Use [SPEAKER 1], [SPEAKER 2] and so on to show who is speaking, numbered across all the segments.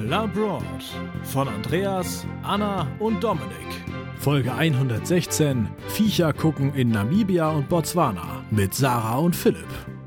[SPEAKER 1] Labroad von Andreas, Anna und Dominik. Folge 116: Viecher gucken in Namibia und Botswana mit Sarah und Philipp.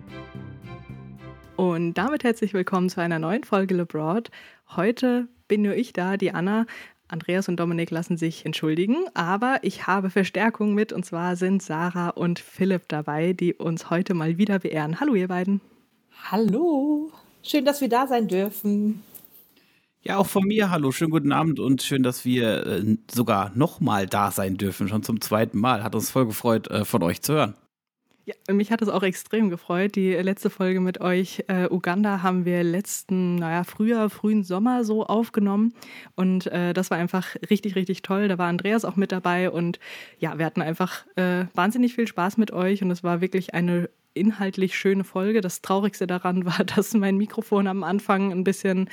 [SPEAKER 2] Und damit herzlich willkommen zu einer neuen Folge Labroad. Heute bin nur ich da, die Anna. Andreas und Dominik lassen sich entschuldigen, aber ich habe Verstärkung mit, und zwar sind Sarah und Philipp dabei, die uns heute mal wieder beehren. Hallo ihr beiden.
[SPEAKER 3] Hallo, schön, dass wir da sein dürfen.
[SPEAKER 4] Ja, auch von mir, hallo, schönen guten Abend und schön, dass wir sogar nochmal da sein dürfen, schon zum zweiten Mal. Hat uns voll gefreut, von euch zu hören.
[SPEAKER 2] Ja, mich hat es auch extrem gefreut. Die letzte Folge mit euch, Uganda, haben wir frühen Sommer so aufgenommen. Und das war einfach richtig, richtig toll. Da war Andreas auch mit dabei. Und ja, wir hatten einfach wahnsinnig viel Spaß mit euch. Und es war wirklich eine inhaltlich schöne Folge. Das Traurigste daran war, dass mein Mikrofon am Anfang ein bisschen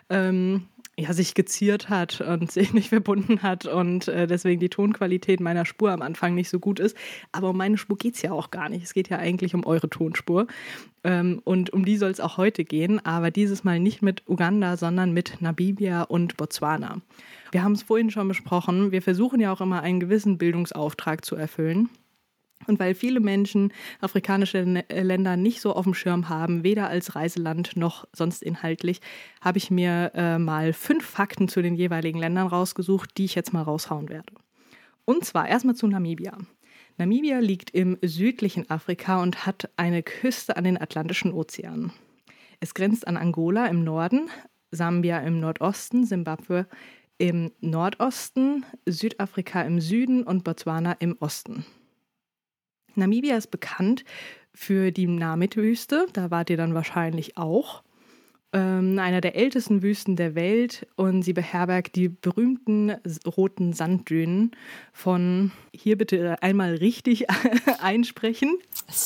[SPEAKER 2] sich geziert hat und sich nicht verbunden hat und deswegen die Tonqualität meiner Spur am Anfang nicht so gut ist. Aber um meine Spur geht es ja auch gar nicht. Es geht ja eigentlich um eure Tonspur. Und um die soll es auch heute gehen, aber dieses Mal nicht mit Uganda, sondern mit Namibia und Botswana. Wir haben es vorhin schon besprochen. Wir versuchen ja auch immer einen gewissen Bildungsauftrag zu erfüllen. Und weil viele Menschen afrikanische Länder nicht so auf dem Schirm haben, weder als Reiseland noch sonst inhaltlich, habe ich mir mal 5 Fakten zu den jeweiligen Ländern rausgesucht, die ich jetzt mal raushauen werde. Und zwar erstmal zu Namibia. Namibia liegt im südlichen Afrika und hat eine Küste an den Atlantischen Ozean. Es grenzt an Angola im Norden, Sambia im Nordosten, Simbabwe im Nordosten, Südafrika im Süden und Botswana im Osten. Namibia ist bekannt für die Namib-Wüste, da wart ihr dann wahrscheinlich auch. Einer der ältesten Wüsten der Welt, und sie beherbergt die berühmten roten Sanddünen von, hier bitte einmal richtig einsprechen.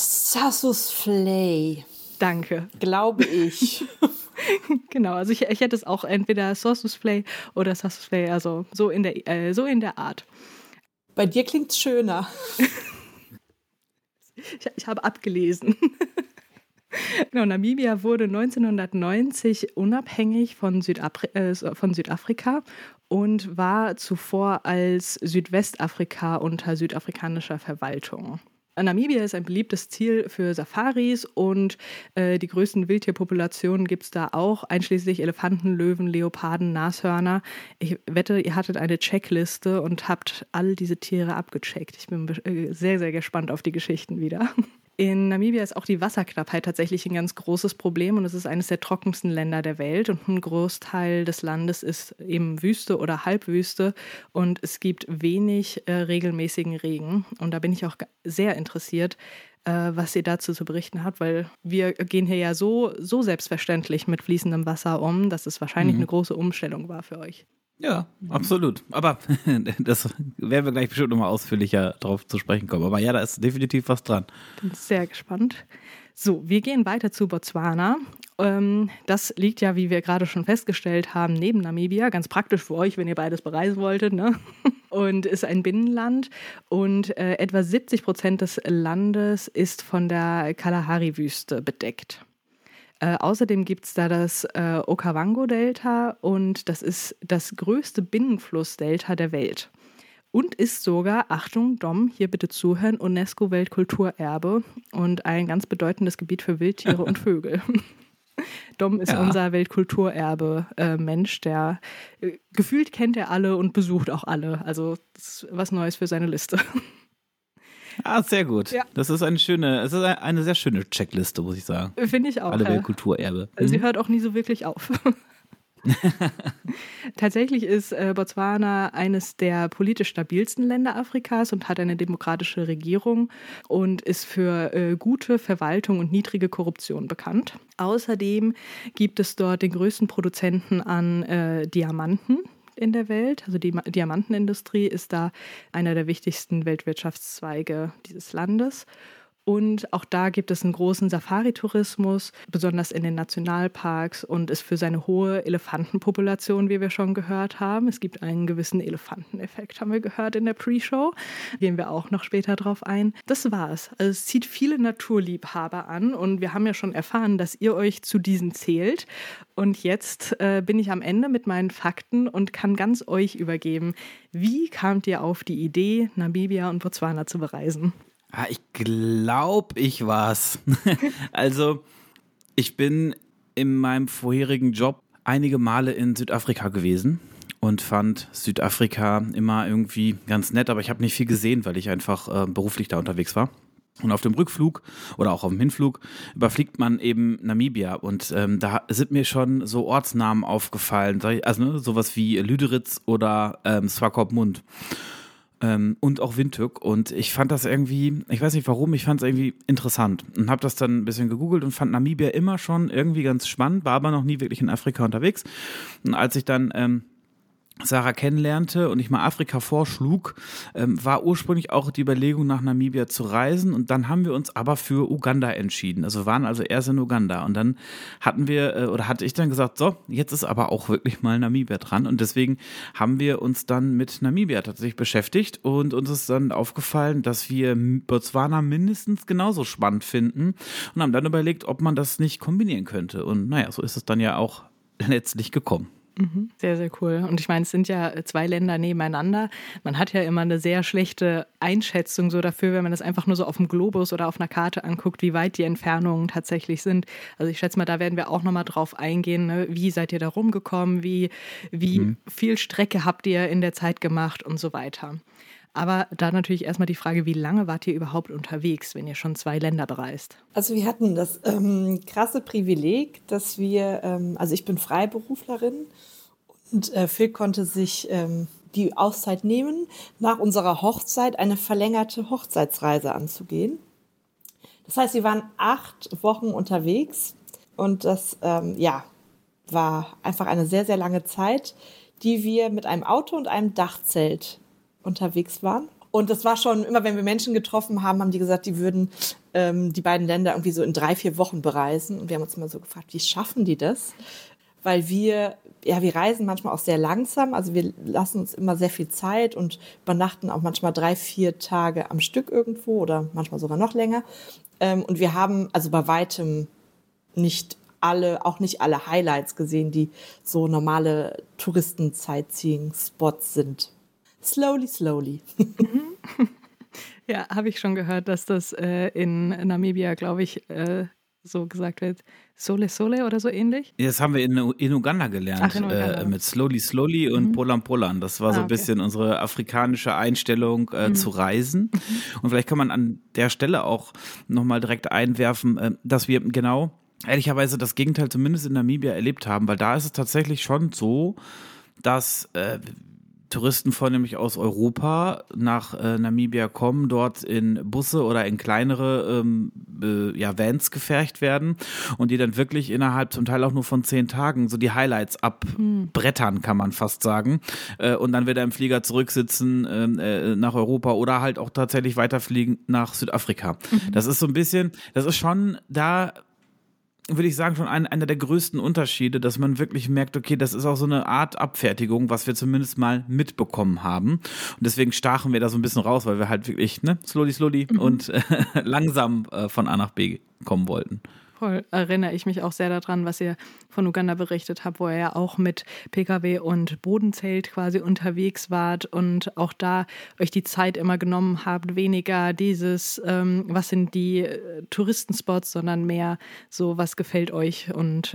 [SPEAKER 3] Sossusvlei.
[SPEAKER 2] Danke.
[SPEAKER 3] Glaube ich.
[SPEAKER 2] Genau, also ich hätte es auch entweder Sossusvlei oder Sossusvlei, also so in der Art.
[SPEAKER 3] Bei dir klingt's schöner.
[SPEAKER 2] Ich habe abgelesen. Genau, Namibia wurde 1990 unabhängig von Südafrika und war zuvor als Südwestafrika unter südafrikanischer Verwaltung. Namibia ist ein beliebtes Ziel für Safaris und die größten Wildtierpopulationen gibt es da auch, einschließlich Elefanten, Löwen, Leoparden, Nashörner. Ich wette, ihr hattet eine Checkliste und habt all diese Tiere abgecheckt. Ich bin sehr, sehr gespannt auf die Geschichten wieder. In Namibia ist auch die Wasserknappheit tatsächlich ein ganz großes Problem und es ist eines der trockensten Länder der Welt und ein Großteil des Landes ist eben Wüste oder Halbwüste und es gibt wenig regelmäßigen Regen und da bin ich auch sehr interessiert, was ihr dazu zu berichten habt, weil wir gehen hier ja so selbstverständlich mit fließendem Wasser um, dass es wahrscheinlich eine große Umstellung war für euch.
[SPEAKER 4] Ja, absolut. Aber das werden wir gleich bestimmt nochmal ausführlicher drauf zu sprechen kommen. Aber ja, da ist definitiv was dran.
[SPEAKER 2] Bin sehr gespannt. So, wir gehen weiter zu Botswana. Das liegt ja, wie wir gerade schon festgestellt haben, neben Namibia. Ganz praktisch für euch, wenn ihr beides bereisen wolltet, ne? Und ist ein Binnenland. Und etwa 70% des Landes ist von der Kalahari-Wüste bedeckt. Außerdem gibt es da das Okavango-Delta und das ist das größte Binnenflussdelta der Welt. Und ist sogar, Achtung, Dom, hier bitte zuhören, UNESCO-Weltkulturerbe und ein ganz bedeutendes Gebiet für Wildtiere und Vögel. Dom ist unser Weltkulturerbe-Mensch, der gefühlt kennt er alle und besucht auch alle. Also das ist was Neues für seine Liste.
[SPEAKER 4] Ah, sehr gut. Ja. Das ist eine sehr schöne Checkliste, muss ich sagen.
[SPEAKER 2] Finde ich auch.
[SPEAKER 4] Alle Weltkulturerbe.
[SPEAKER 2] Sie hört auch nie so wirklich auf. Tatsächlich ist Botswana eines der politisch stabilsten Länder Afrikas und hat eine demokratische Regierung und ist für gute Verwaltung und niedrige Korruption bekannt. Außerdem gibt es dort den größten Produzenten an Diamanten in der Welt. Also die Diamantenindustrie ist da einer der wichtigsten Weltwirtschaftszweige dieses Landes. Und auch da gibt es einen großen Safari-Tourismus, besonders in den Nationalparks und ist für seine hohe Elefantenpopulation, wie wir schon gehört haben. Es gibt einen gewissen Elefanteneffekt, haben wir gehört in der Pre-Show. Gehen wir auch noch später drauf ein. Das war's. Also es zieht viele Naturliebhaber an und wir haben ja schon erfahren, dass ihr euch zu diesen zählt. Und jetzt bin ich am Ende mit meinen Fakten und kann ganz euch übergeben. Wie kamt ihr auf die Idee, Namibia und Botswana zu bereisen?
[SPEAKER 4] Ich glaube, ich war's. Also, ich bin in meinem vorherigen Job einige Male in Südafrika gewesen und fand Südafrika immer irgendwie ganz nett, aber ich habe nicht viel gesehen, weil ich einfach beruflich da unterwegs war. Und auf dem Rückflug oder auch auf dem Hinflug überfliegt man eben Namibia und da sind mir schon so Ortsnamen aufgefallen, also sowas wie Lüderitz oder Swakopmund. Und auch Windhoek und ich fand das irgendwie, ich weiß nicht warum, ich fand es irgendwie interessant und habe das dann ein bisschen gegoogelt und fand Namibia immer schon irgendwie ganz spannend, war aber noch nie wirklich in Afrika unterwegs. Und als ich dann Sarah kennenlernte und ich mal Afrika vorschlug, war ursprünglich auch die Überlegung, nach Namibia zu reisen und dann haben wir uns aber für Uganda entschieden. Also wir waren also erst in Uganda und dann hatte ich dann gesagt, so, jetzt ist aber auch wirklich mal Namibia dran und deswegen haben wir uns dann mit Namibia tatsächlich beschäftigt und uns ist dann aufgefallen, dass wir Botswana mindestens genauso spannend finden und haben dann überlegt, ob man das nicht kombinieren könnte und naja, so ist es dann ja auch letztlich gekommen.
[SPEAKER 2] Sehr, sehr cool. Und ich meine, es sind ja 2 Länder nebeneinander. Man hat ja immer eine sehr schlechte Einschätzung so dafür, wenn man das einfach nur so auf dem Globus oder auf einer Karte anguckt, wie weit die Entfernungen tatsächlich sind. Also ich schätze mal, da werden wir auch nochmal drauf eingehen, ne? Wie seid ihr da rumgekommen, wie viel Strecke habt ihr in der Zeit gemacht und so weiter. Aber da natürlich erstmal die Frage, wie lange wart ihr überhaupt unterwegs, wenn ihr schon 2 Länder bereist?
[SPEAKER 3] Also wir hatten das krasse Privileg, dass wir, also ich bin Freiberuflerin und Phil konnte sich die Auszeit nehmen, nach unserer Hochzeit eine verlängerte Hochzeitsreise anzugehen. Das heißt, wir waren 8 Wochen unterwegs und das war einfach eine sehr, sehr lange Zeit, die wir mit einem Auto und einem Dachzelt unterwegs waren. Und das war schon, immer wenn wir Menschen getroffen haben, haben die gesagt, die würden die beiden Länder irgendwie so in 3-4 Wochen bereisen. Und wir haben uns immer so gefragt, wie schaffen die das? Weil wir reisen manchmal auch sehr langsam. Also wir lassen uns immer sehr viel Zeit und übernachten auch manchmal 3-4 Tage am Stück irgendwo oder manchmal sogar noch länger. Und wir haben also bei weitem nicht alle Highlights gesehen, die so normale Touristen-Sightseeing-Spots sind. Slowly.
[SPEAKER 2] Ja, habe ich schon gehört, dass das in Namibia, glaube ich, so gesagt wird. Sole oder so ähnlich?
[SPEAKER 4] Das haben wir in Uganda gelernt.
[SPEAKER 2] Ach, in Uganda.
[SPEAKER 4] Mit Slowly und Polan. Das war so ein bisschen unsere afrikanische Einstellung zu reisen. Und vielleicht kann man an der Stelle auch nochmal direkt einwerfen, dass wir genau ehrlicherweise das Gegenteil zumindest in Namibia erlebt haben, weil da ist es tatsächlich schon so, dass Touristen vornehmlich aus Europa nach Namibia kommen, dort in Busse oder in kleinere Vans gefercht werden und die dann wirklich innerhalb zum Teil auch nur von 10 Tagen so die Highlights abbrettern, kann man fast sagen, und dann wieder im Flieger zurücksitzen nach Europa oder halt auch tatsächlich weiterfliegen nach Südafrika. Das ist so ein bisschen, das ist schon da, würde ich sagen, schon einer der größten Unterschiede, dass man wirklich merkt, okay, das ist auch so eine Art Abfertigung, was wir zumindest mal mitbekommen haben. Und deswegen stachen wir da so ein bisschen raus, weil wir halt wirklich slowly und langsam von A nach B kommen wollten.
[SPEAKER 2] Voll, erinnere ich mich auch sehr daran, was ihr von Uganda berichtet habt, wo ihr ja auch mit Pkw und Bodenzelt quasi unterwegs wart und auch da euch die Zeit immer genommen habt, weniger dieses, was sind die Touristenspots, sondern mehr so, was gefällt euch und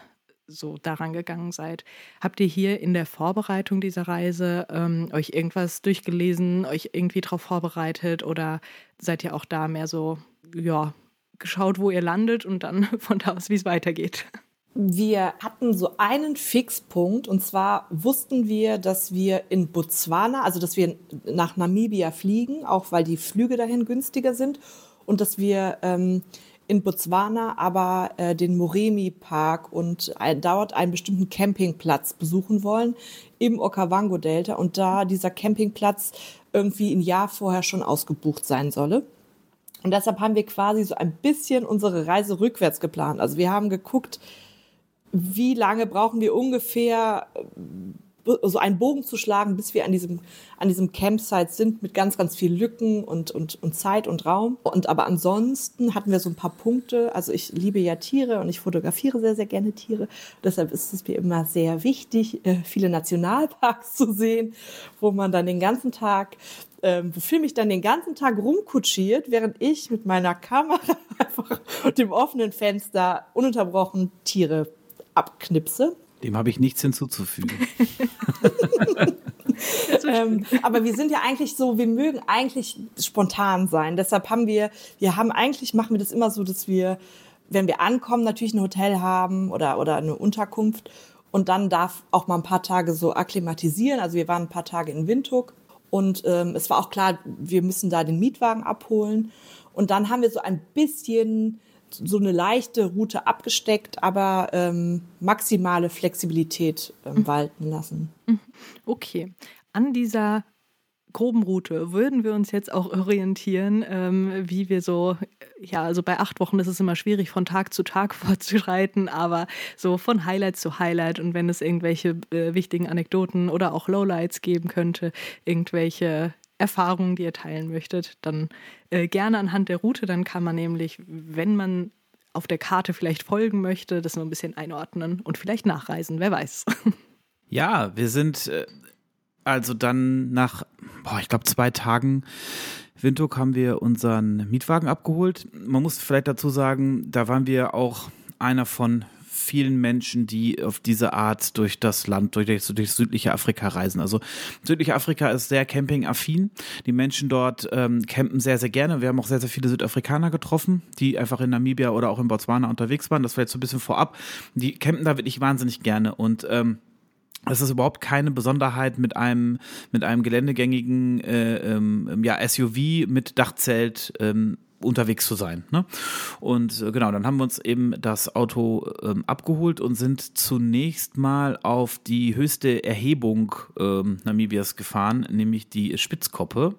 [SPEAKER 2] so daran gegangen seid. Habt ihr hier in der Vorbereitung dieser Reise euch irgendwas durchgelesen, euch irgendwie drauf vorbereitet oder seid ihr auch da mehr so, geschaut, wo ihr landet und dann von da aus, wie es weitergeht?
[SPEAKER 3] Wir hatten so einen Fixpunkt und zwar wussten wir, dass wir in Botswana, also dass wir nach Namibia fliegen, auch weil die Flüge dahin günstiger sind und dass wir in Botswana aber den Moremi-Park und dort einen bestimmten Campingplatz besuchen wollen im Okavango-Delta und da dieser Campingplatz irgendwie ein Jahr vorher schon ausgebucht sein solle. Und deshalb haben wir quasi so ein bisschen unsere Reise rückwärts geplant. Also wir haben geguckt, wie lange brauchen wir ungefähr, so einen Bogen zu schlagen, bis wir an diesem Campsite sind, mit ganz, ganz viel Lücken und Zeit und Raum. Aber ansonsten hatten wir so ein paar Punkte. Also ich liebe ja Tiere und ich fotografiere sehr, sehr gerne Tiere. Deshalb ist es mir immer sehr wichtig, viele Nationalparks zu sehen, wo man dann den ganzen Tag, wofür mich dann den ganzen Tag rumkutschiert, während ich mit meiner Kamera einfach und dem offenen Fenster ununterbrochen Tiere abknipse.
[SPEAKER 4] Dem habe ich nichts hinzuzufügen.
[SPEAKER 3] Aber wir sind ja eigentlich so, wir mögen eigentlich spontan sein. Deshalb machen wir das immer so, dass wir, wenn wir ankommen, natürlich ein Hotel haben oder eine Unterkunft und dann darf auch mal ein paar Tage so akklimatisieren. Also wir waren ein paar Tage in Windhoek und es war auch klar, wir müssen da den Mietwagen abholen. Und dann haben wir so ein bisschen so eine leichte Route abgesteckt, aber maximale Flexibilität walten lassen.
[SPEAKER 2] Okay. An dieser groben Route würden wir uns jetzt auch orientieren, wie wir so, ja, also bei 8 Wochen ist es immer schwierig, von Tag zu Tag fortzuschreiten, aber so von Highlight zu Highlight und wenn es irgendwelche wichtigen Anekdoten oder auch Lowlights geben könnte, irgendwelche Erfahrungen, die ihr teilen möchtet, dann gerne anhand der Route. Dann kann man nämlich, wenn man auf der Karte vielleicht folgen möchte, das nur ein bisschen einordnen und vielleicht nachreisen, wer weiß.
[SPEAKER 4] Ja, wir sind also dann nach, ich glaube 2 Tagen Windhoek haben wir unseren Mietwagen abgeholt. Man muss vielleicht dazu sagen, da waren wir auch einer von vielen Menschen, die auf diese Art durch das Land, durch südliche Afrika reisen. Also südliche Afrika ist sehr campingaffin. Die Menschen dort campen sehr, sehr gerne. Wir haben auch sehr, sehr viele Südafrikaner getroffen, die einfach in Namibia oder auch in Botswana unterwegs waren. Das vielleicht so ein bisschen vorab. Die campen da wirklich wahnsinnig gerne und es ist überhaupt keine Besonderheit, mit einem geländegängigen SUV mit Dachzelt unterwegs zu sein. Ne? Und genau, dann haben wir uns eben das Auto abgeholt und sind zunächst mal auf die höchste Erhebung Namibias gefahren, nämlich die Spitzkoppe.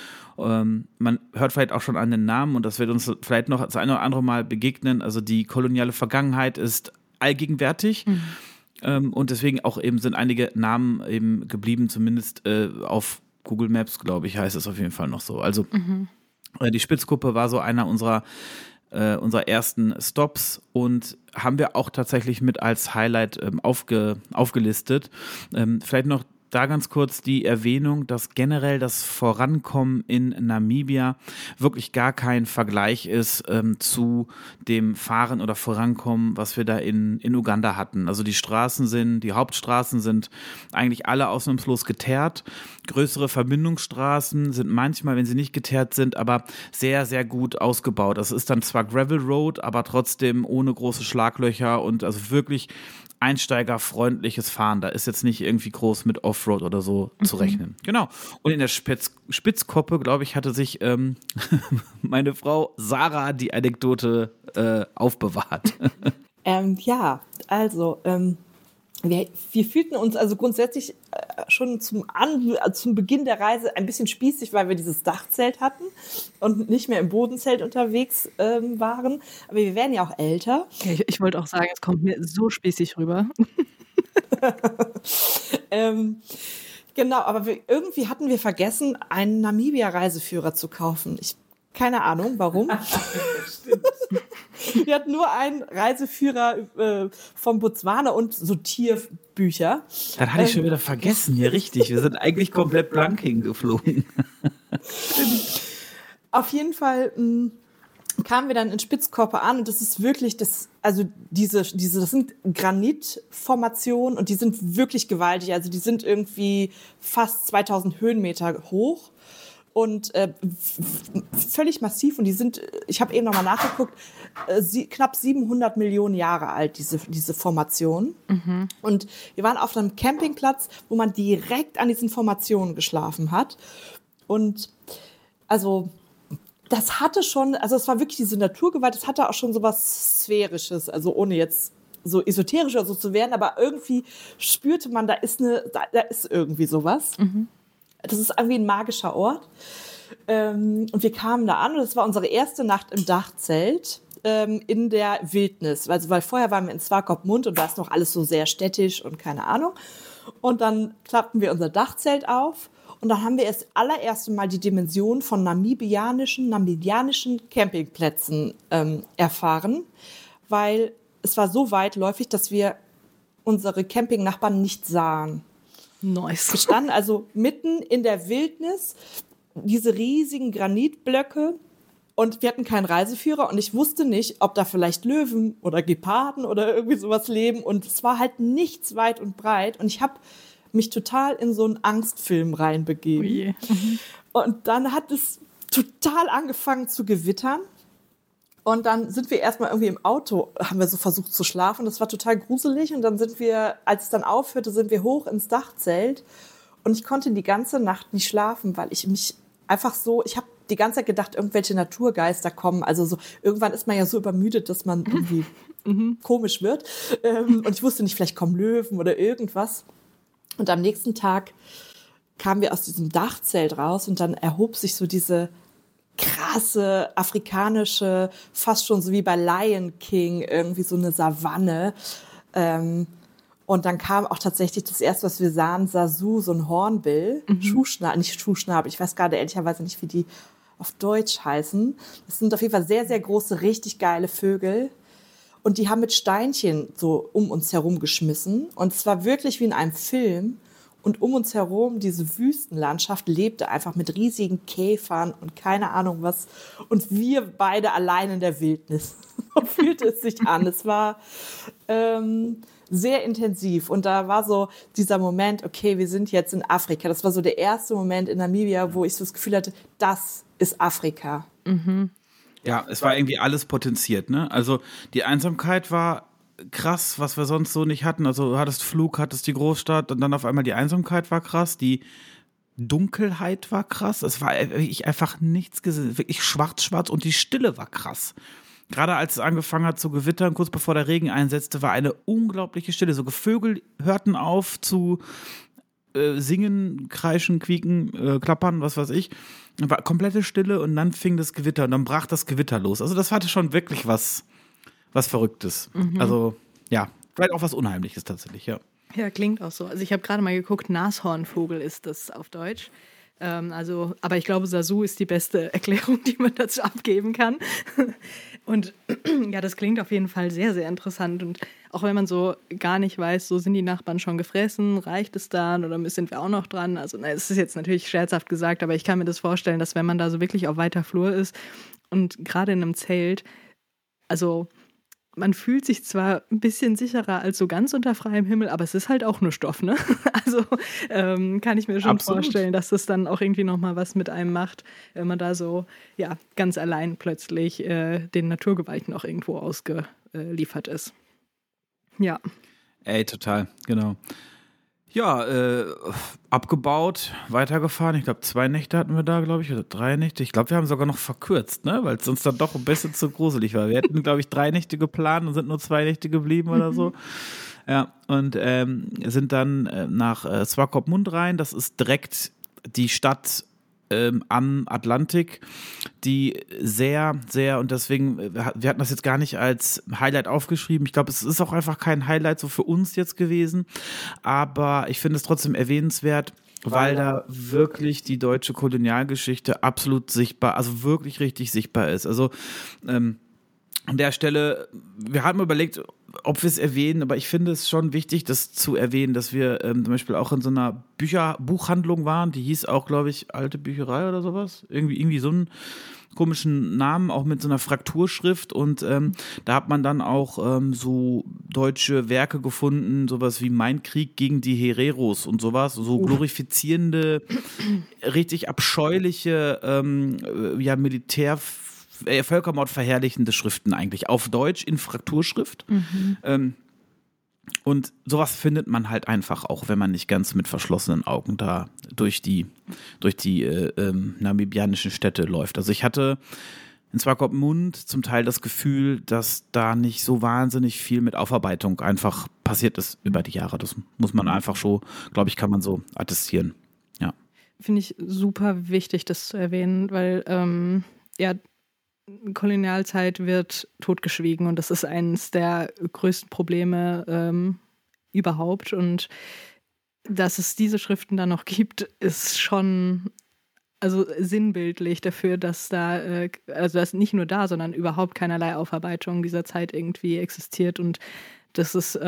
[SPEAKER 4] Man hört vielleicht auch schon an den Namen und das wird uns vielleicht noch das eine oder andere Mal begegnen. Also die koloniale Vergangenheit ist allgegenwärtig. Und deswegen auch eben sind einige Namen eben geblieben, zumindest auf Google Maps, glaube ich, heißt es auf jeden Fall noch so. Also die Spitzkuppe war so einer unserer ersten Stops und haben wir auch tatsächlich mit als Highlight aufgelistet. Vielleicht noch da ganz kurz die Erwähnung, dass generell das Vorankommen in Namibia wirklich gar kein Vergleich ist zu dem Fahren oder Vorankommen, was wir da in Uganda hatten. Also die Hauptstraßen sind eigentlich alle ausnahmslos geteert. Größere Verbindungsstraßen sind manchmal, wenn sie nicht geteert sind, aber sehr, sehr gut ausgebaut. Das ist dann zwar Gravel Road, aber trotzdem ohne große Schlaglöcher und also wirklich einsteigerfreundliches Fahren. Da ist jetzt nicht irgendwie groß mit Offroad oder so zu rechnen. Genau. Und in der Spitzkoppe, glaube ich, hatte sich meine Frau Sarah die Anekdote aufbewahrt.
[SPEAKER 3] Wir fühlten uns also grundsätzlich schon zum Beginn der Reise ein bisschen spießig, weil wir dieses Dachzelt hatten und nicht mehr im Bodenzelt unterwegs waren. Aber wir werden ja auch älter.
[SPEAKER 2] Ich wollte auch sagen, es kommt mir so spießig rüber.
[SPEAKER 3] Genau, aber irgendwie hatten wir vergessen, einen Namibia-Reiseführer zu kaufen. Keine Ahnung, warum. Wir hatten nur einen Reiseführer vom Botswana und so Tierbücher.
[SPEAKER 4] Das hatte ich schon wieder vergessen, ja richtig. Wir sind eigentlich komplett blank hingeflogen.
[SPEAKER 3] Auf jeden Fall kamen wir dann in Spitzkoppe an und das ist wirklich, das sind Granitformationen und die sind wirklich gewaltig. Also die sind irgendwie fast 2000 Höhenmeter hoch. Und völlig massiv. Und die sind, ich habe eben nochmal nachgeguckt, knapp 700 Millionen Jahre alt, diese Formation. Mhm. Und wir waren auf einem Campingplatz, wo man direkt an diesen Formationen geschlafen hat. Und also das hatte schon, also es war wirklich diese Naturgewalt, das hatte auch schon so was Sphärisches, also ohne jetzt so esoterisch oder so zu werden, aber irgendwie spürte man, da ist irgendwie sowas. Mhm. Das ist irgendwie ein magischer Ort. Und wir kamen da an und es war unsere erste Nacht im Dachzelt in der Wildnis. Also, weil vorher waren wir in Swakopmund und da ist noch alles so sehr städtisch und keine Ahnung. Und dann klappten wir unser Dachzelt auf und dann haben wir das allererste Mal die Dimension von namibianischen Campingplätzen erfahren, weil es war so weitläufig, dass wir unsere Campingnachbarn nicht sahen.
[SPEAKER 2] Nice.
[SPEAKER 3] Wir standen also mitten in der Wildnis, diese riesigen Granitblöcke und wir hatten keinen Reiseführer und ich wusste nicht, ob da vielleicht Löwen oder Geparden oder irgendwie sowas leben und es war halt nichts weit und breit und ich habe mich total in so einen Angstfilm reinbegeben. Und dann hat es total angefangen zu gewittern. Und dann sind wir erstmal irgendwie im Auto, haben wir so versucht zu schlafen. Das war total gruselig. Und dann sind wir, als es dann aufhörte, sind wir hoch ins Dachzelt. Und ich konnte die ganze Nacht nicht schlafen, weil ich mich einfach so, ich habe die ganze Zeit gedacht, irgendwelche Naturgeister kommen. Also so, irgendwann ist man ja so übermüdet, dass man irgendwie komisch wird. Und ich wusste nicht, vielleicht kommen Löwen oder irgendwas. Und am nächsten Tag kamen wir aus diesem Dachzelt raus und dann erhob sich so diese krasse afrikanische, fast schon so wie bei Lion King, irgendwie so eine Savanne. Und dann kam auch tatsächlich das erste, was wir sahen, Sasu, so ein Hornbill, nicht Schuhschnabel, ich weiß gerade ehrlicherweise nicht, wie die auf Deutsch heißen. Das sind auf jeden Fall sehr, sehr große, richtig geile Vögel. Und die haben mit Steinchen so um uns herum geschmissen. Und es war wirklich wie in einem Film. Und um uns herum, diese Wüstenlandschaft lebte einfach mit riesigen Käfern und keine Ahnung was. Und wir beide allein in der Wildnis. So fühlte es sich an. Es war sehr intensiv. Und da war so dieser Moment, okay, wir sind jetzt in Afrika. Das war so der erste Moment in Namibia, wo ich so das Gefühl hatte, das ist Afrika.
[SPEAKER 4] Ja, es war irgendwie alles potenziert, ne? Also die Einsamkeit war krass, was wir sonst so nicht hatten. Also du hattest Flug, hattest die Großstadt und dann auf einmal die Einsamkeit war krass, die Dunkelheit war krass, es war wirklich einfach nichts gesehen, wirklich schwarz und die Stille war krass. Gerade als es angefangen hat zu gewittern, kurz bevor der Regen einsetzte, war eine unglaubliche Stille. So Vögel hörten auf zu singen, kreischen, quieken, klappern, was weiß ich. War komplette Stille und dann fing das Gewitter und dann brach das Gewitter los. Also das hatte schon wirklich was Verrücktes. Also ja, vielleicht auch was Unheimliches tatsächlich, ja.
[SPEAKER 2] Ja, klingt auch so. Also ich habe gerade mal geguckt, Nashornvogel ist das auf Deutsch. Aber ich glaube, Sasu ist die beste Erklärung, die man dazu abgeben kann. Und ja, das klingt auf jeden Fall sehr, sehr interessant. Und auch wenn man so gar nicht weiß, so sind die Nachbarn schon gefressen, reicht es dann oder sind wir auch noch dran? Also es ist jetzt natürlich scherzhaft gesagt, aber ich kann mir das vorstellen, dass wenn man da so wirklich auf weiter Flur ist und gerade in einem Zelt, also man fühlt sich zwar ein bisschen sicherer als so ganz unter freiem Himmel, aber es ist halt auch nur Stoff, ne? Also kann ich mir schon vorstellen, dass das dann auch irgendwie nochmal was mit einem macht, wenn man da so ja ganz allein plötzlich den Naturgewalten auch irgendwo ausgeliefert ist. Ja.
[SPEAKER 4] Ey, total, genau. Ja, abgebaut, weitergefahren. Ich glaube, 2 Nächte hatten wir da, glaube ich, oder 3 Nächte. Ich glaube, wir haben sogar noch verkürzt, ne? Weil es uns dann doch ein bisschen zu gruselig war. Wir hätten, glaube ich, 3 Nächte geplant und sind nur 2 Nächte geblieben oder so. Ja, und sind dann nach Swakopmund rein. Das ist direkt die Stadt am Atlantik, die sehr, sehr, und deswegen, wir hatten das jetzt gar nicht als Highlight aufgeschrieben. Ich glaube, es ist auch einfach kein Highlight so für uns jetzt gewesen, aber ich finde es trotzdem erwähnenswert, weil da wirklich die deutsche Kolonialgeschichte absolut sichtbar, also wirklich richtig sichtbar ist. Also an der Stelle, wir hatten überlegt, ob wir es erwähnen, aber ich finde es schon wichtig, das zu erwähnen, dass wir zum Beispiel auch in so einer Buchhandlung waren, die hieß auch, glaube ich, Alte Bücherei oder sowas, irgendwie so einen komischen Namen, auch mit so einer Frakturschrift und da hat man dann auch so deutsche Werke gefunden, sowas wie Mein Krieg gegen die Hereros und sowas, so glorifizierende, richtig abscheuliche Völkermord verherrlichende Schriften eigentlich, auf Deutsch in Frakturschrift. Und sowas findet man halt einfach auch, wenn man nicht ganz mit verschlossenen Augen da durch die namibianischen Städte läuft. Also ich hatte in Swakopmund zum Teil das Gefühl, dass da nicht so wahnsinnig viel mit Aufarbeitung einfach passiert ist über die Jahre. Das muss man einfach so, glaube ich, kann man so attestieren. Ja.
[SPEAKER 2] finde ich super wichtig, das zu erwähnen, weil Kolonialzeit wird totgeschwiegen und das ist eines der größten Probleme überhaupt. Und dass es diese Schriften dann noch gibt, ist schon sinnbildlich dafür, dass dass nicht nur da, sondern überhaupt keinerlei Aufarbeitung dieser Zeit irgendwie existiert. Und das ist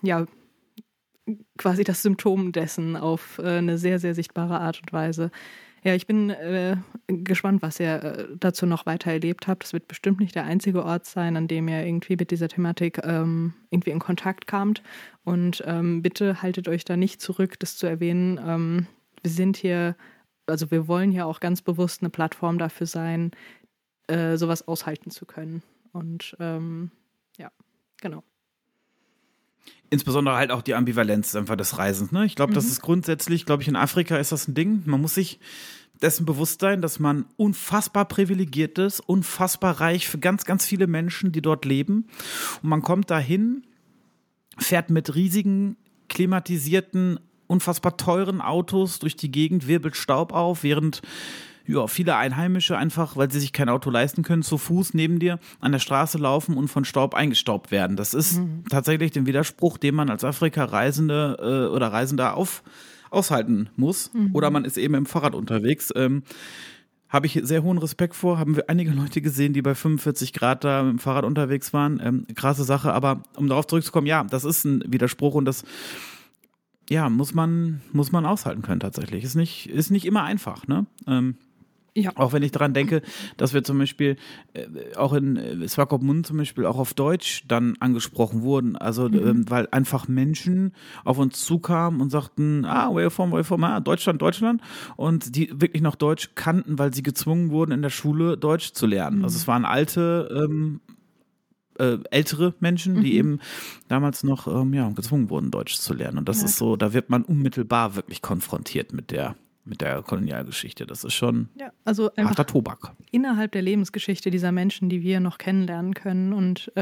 [SPEAKER 2] quasi das Symptom dessen auf eine sehr, sehr sichtbare Art und Weise. Ja, ich bin gespannt, was ihr dazu noch weiter erlebt habt. Das wird bestimmt nicht der einzige Ort sein, an dem ihr irgendwie mit dieser Thematik irgendwie in Kontakt kamt. Und bitte haltet euch da nicht zurück, das zu erwähnen. Wir sind hier, also wir wollen hier auch ganz bewusst eine Plattform dafür sein, sowas aushalten zu können. Und genau.
[SPEAKER 4] Insbesondere halt auch die Ambivalenz einfach des Reisens. Ne? Ich glaube, das ist grundsätzlich, in Afrika ist das ein Ding. Man muss sich dessen bewusst sein, dass man unfassbar privilegiert ist, unfassbar reich für ganz, ganz viele Menschen, die dort leben. Und man kommt dahin, fährt mit riesigen, klimatisierten, unfassbar teuren Autos durch die Gegend, wirbelt Staub auf, während viele Einheimische einfach, weil sie sich kein Auto leisten können, zu Fuß neben dir an der Straße laufen und von Staub eingestaubt werden. Das ist tatsächlich den Widerspruch, den man als Afrika-Reisende oder Reisender aushalten muss. Oder man ist eben im Fahrrad unterwegs. Habe ich sehr hohen Respekt vor. Haben wir einige Leute gesehen, die bei 45 Grad da mit dem Fahrrad unterwegs waren. Krasse Sache. Aber um darauf zurückzukommen, ja, das ist ein Widerspruch und das muss man aushalten können tatsächlich. Ist nicht immer einfach, ne? Ja. Auch wenn ich daran denke, dass wir zum Beispiel auch in Swakopmund zum Beispiel auch auf Deutsch dann angesprochen wurden. Also weil einfach Menschen auf uns zukamen und sagten, where you from, Deutschland. Und die wirklich noch Deutsch kannten, weil sie gezwungen wurden, in der Schule Deutsch zu lernen. Also es waren alte, ältere Menschen, die eben damals noch gezwungen wurden, Deutsch zu lernen. Und das ist so, da wird man unmittelbar wirklich konfrontiert mit der Kolonialgeschichte. Das ist schon harter Tobak.
[SPEAKER 2] Innerhalb der Lebensgeschichte dieser Menschen, die wir noch kennenlernen können. Und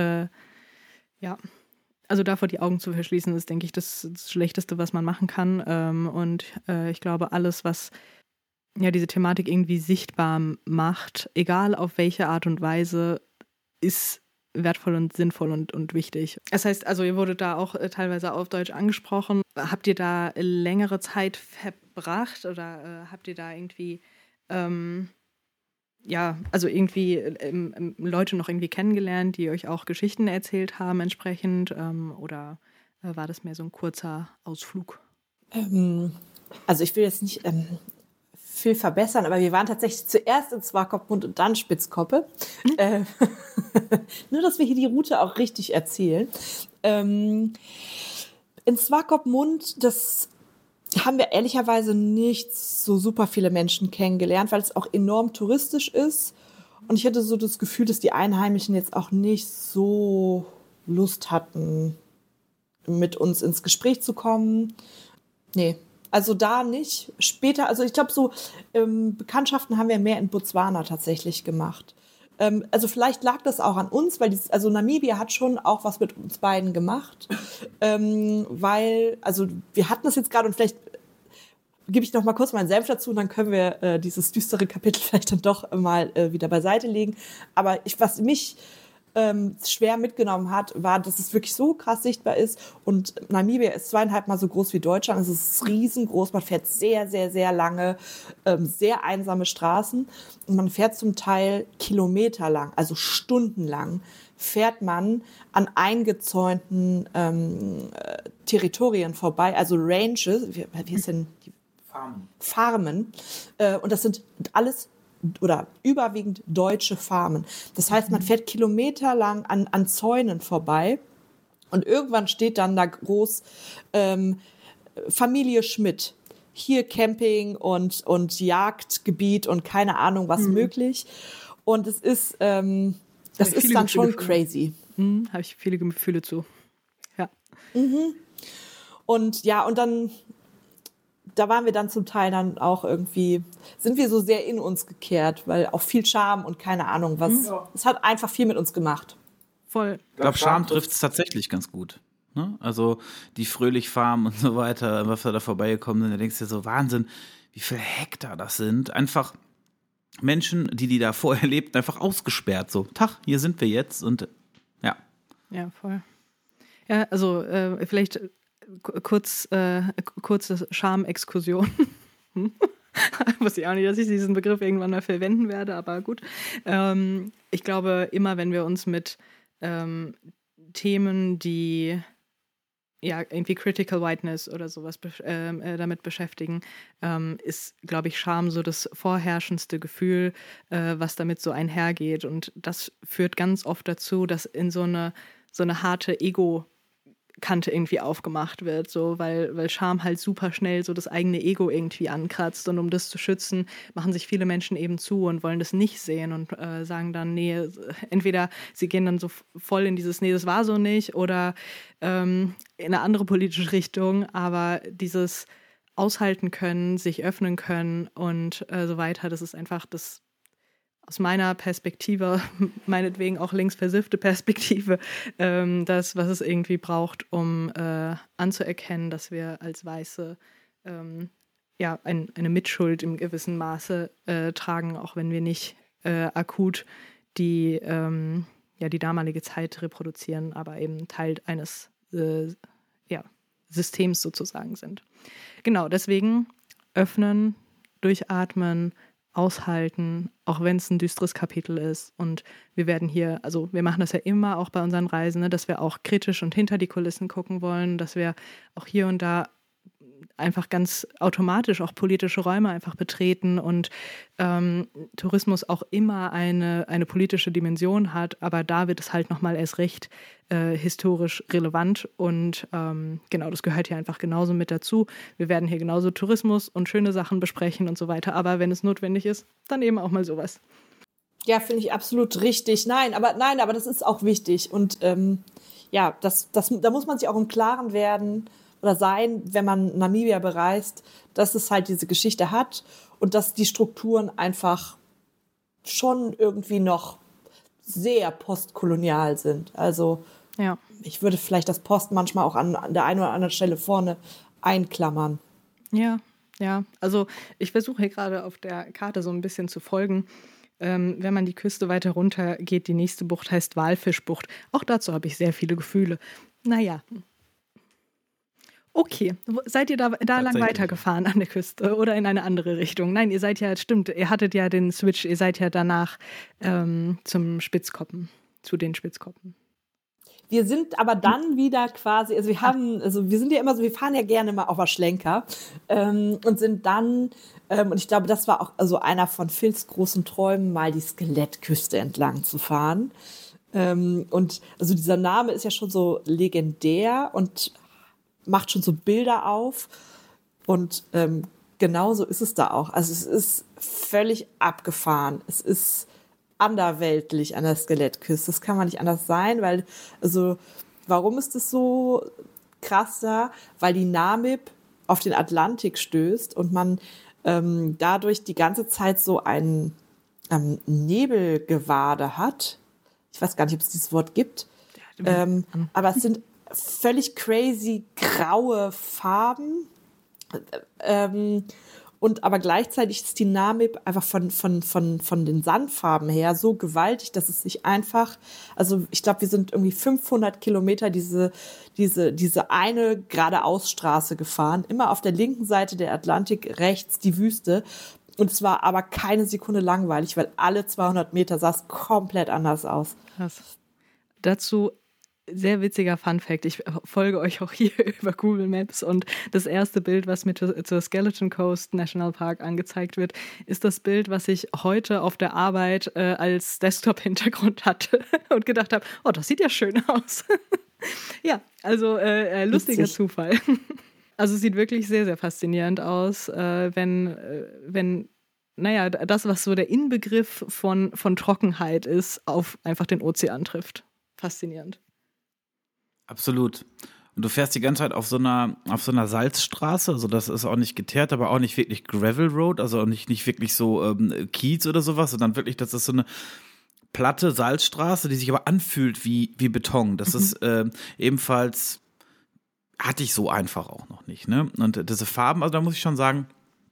[SPEAKER 2] davor die Augen zu verschließen, ist, denke ich, das Schlechteste, was man machen kann. Und ich glaube, alles, was diese Thematik irgendwie sichtbar macht, egal auf welche Art und Weise, ist wertvoll und sinnvoll und wichtig. Das heißt, ihr wurdet da auch teilweise auf Deutsch angesprochen. Habt ihr da längere Zeit verbracht oder habt ihr da irgendwie Leute noch irgendwie kennengelernt, die euch auch Geschichten erzählt haben entsprechend oder war das mehr so ein kurzer Ausflug?
[SPEAKER 3] Ich will jetzt nicht viel verbessern, aber wir waren tatsächlich zuerst in Swakopmund und dann Spitzkoppe. Nur, dass wir hier die Route auch richtig erzählen. In Swakopmund, das haben wir ehrlicherweise nicht so super viele Menschen kennengelernt, weil es auch enorm touristisch ist. Und ich hatte so das Gefühl, dass die Einheimischen jetzt auch nicht so Lust hatten, mit uns ins Gespräch zu kommen. Nee. Also da nicht. Später, ich glaube, so Bekanntschaften haben wir mehr in Botswana tatsächlich gemacht. Vielleicht lag das auch an uns, weil Namibia hat schon auch was mit uns beiden gemacht. Wir hatten das jetzt gerade und vielleicht gebe ich noch mal kurz meinen Senf dazu und dann können wir dieses düstere Kapitel vielleicht dann doch mal wieder beiseite legen. Aber was mich schwer mitgenommen hat, war, dass es wirklich so krass sichtbar ist. Und Namibia ist 2,5 Mal so groß wie Deutschland. Es ist riesengroß. Man fährt sehr, sehr, sehr lange, sehr einsame Straßen. Und man fährt zum Teil kilometerlang, also stundenlang, fährt man an eingezäunten Territorien vorbei, also Ranges. Wie ist denn die Farmen. Und das sind alles oder überwiegend deutsche Farmen. Das heißt, man fährt kilometerlang an Zäunen vorbei und irgendwann steht dann da groß Familie Schmidt. Hier Camping und Jagdgebiet und keine Ahnung was möglich. Und es ist, das ist dann schon crazy.
[SPEAKER 2] Habe ich viele Gefühle zu. Ja.
[SPEAKER 3] Und dann da waren wir dann zum Teil dann auch irgendwie, sind wir so sehr in uns gekehrt, weil auch viel Charme und keine Ahnung was. Es hat einfach viel mit uns gemacht.
[SPEAKER 2] Voll.
[SPEAKER 4] Ich glaube, Charme trifft es tatsächlich ganz gut. Ne? Also die Fröhlich-Farm und so weiter, was wir da vorbeigekommen sind, da denkst du dir so, Wahnsinn, wie viel Hektar das sind. Einfach Menschen, die da vorher lebten, einfach ausgesperrt. So, Tag, hier sind wir jetzt und ja.
[SPEAKER 2] Ja, voll. Ja, also vielleicht kurze Schamexkursion. Wusste ich auch nicht, dass ich diesen Begriff irgendwann mal verwenden werde, aber gut. Ich glaube, immer wenn wir uns mit Themen, die ja irgendwie Critical Whiteness oder sowas damit beschäftigen, ist, glaube ich, Scham so das vorherrschendste Gefühl, was damit so einhergeht. Und das führt ganz oft dazu, dass in so eine harte Ego-Kante irgendwie aufgemacht wird, so, weil Scham halt super schnell so das eigene Ego irgendwie ankratzt. Und um das zu schützen, machen sich viele Menschen eben zu und wollen das nicht sehen und sagen dann, nee, entweder sie gehen dann so voll in dieses, nee, das war so nicht, oder in eine andere politische Richtung, aber dieses aushalten können, sich öffnen können und so weiter, das ist einfach das aus meiner Perspektive, meinetwegen auch linksversiffte Perspektive, das, was es irgendwie braucht, um anzuerkennen, dass wir als Weiße eine Mitschuld im gewissen Maße tragen, auch wenn wir nicht akut die damalige Zeit reproduzieren, aber eben Teil eines Systems sozusagen sind. Genau, deswegen öffnen, durchatmen, aushalten, auch wenn es ein düsteres Kapitel ist. Und wir werden hier, also wir machen das ja immer auch bei unseren Reisen, ne, dass wir auch kritisch und hinter die Kulissen gucken wollen, dass wir auch hier und da einfach ganz automatisch auch politische Räume einfach betreten und Tourismus auch immer eine politische Dimension hat, aber da wird es halt nochmal erst recht historisch relevant und genau, das gehört hier einfach genauso mit dazu. Wir werden hier genauso Tourismus und schöne Sachen besprechen und so weiter, aber wenn es notwendig ist, dann eben auch mal sowas.
[SPEAKER 3] Ja, finde ich absolut richtig. Nein, aber das ist auch wichtig und da muss man sich auch im Klaren werden oder sein, wenn man Namibia bereist, dass es halt diese Geschichte hat und dass die Strukturen einfach schon irgendwie noch sehr postkolonial sind. Also ja. Ich würde vielleicht das Post manchmal auch an der einen oder anderen Stelle vorne einklammern.
[SPEAKER 2] Ja, also ich versuche hier gerade auf der Karte so ein bisschen zu folgen. Wenn man die Küste weiter runter geht, die nächste Bucht heißt Walfischbucht. Auch dazu habe ich sehr viele Gefühle. Naja. Okay, seid ihr da lang weitergefahren an der Küste oder in eine andere Richtung? Nein, ihr hattet ja den Switch, ihr seid ja danach zu den Spitzkoppen.
[SPEAKER 3] Wir sind aber dann wieder quasi, wir sind ja immer so, wir fahren ja gerne mal auf der Schlenker und sind dann, und ich glaube, das war auch einer von Phils großen Träumen, mal die Skelettküste entlang zu fahren. Und also dieser Name ist ja schon so legendär und macht schon so Bilder auf und genauso ist es da auch. Also es ist völlig abgefahren. Es ist anderweltlich an der Skelettküste. Das kann man nicht anders sein, weil, warum ist das so krass da? Weil die Namib auf den Atlantik stößt und man dadurch die ganze Zeit so ein Nebelgewade hat. Ich weiß gar nicht, ob es dieses Wort gibt. Aber es sind völlig crazy graue Farben und aber gleichzeitig ist die Namib einfach von den Sandfarben her so gewaltig, dass es sich einfach, also ich glaube, wir sind irgendwie 500 Kilometer diese eine geradeausstraße gefahren, immer auf der linken Seite der Atlantik, rechts die Wüste. Und es war aber keine Sekunde langweilig, weil alle 200 Meter sah es komplett anders aus.
[SPEAKER 2] Krass. Dazu sehr witziger Funfact. Ich folge euch auch hier über Google Maps und das erste Bild, was mir zur Skeleton Coast National Park angezeigt wird, ist das Bild, was ich heute auf der Arbeit als Desktop-Hintergrund hatte und gedacht habe, oh, das sieht ja schön aus. Ja, also lustiger
[SPEAKER 3] Witzig.
[SPEAKER 2] Zufall. Also es sieht wirklich sehr, sehr faszinierend aus, wenn das, was so der Inbegriff von Trockenheit ist, auf einfach den Ozean trifft. Faszinierend.
[SPEAKER 4] Absolut. Und du fährst die ganze Zeit auf so einer Salzstraße, also das ist auch nicht geteert, aber auch nicht wirklich Gravel Road, also auch nicht wirklich so Kiez oder sowas, sondern wirklich, das ist so eine platte Salzstraße, die sich aber anfühlt wie Beton. Das ist ebenfalls, hatte ich so einfach auch noch nicht, ne? Und diese Farben, also da muss ich schon sagen,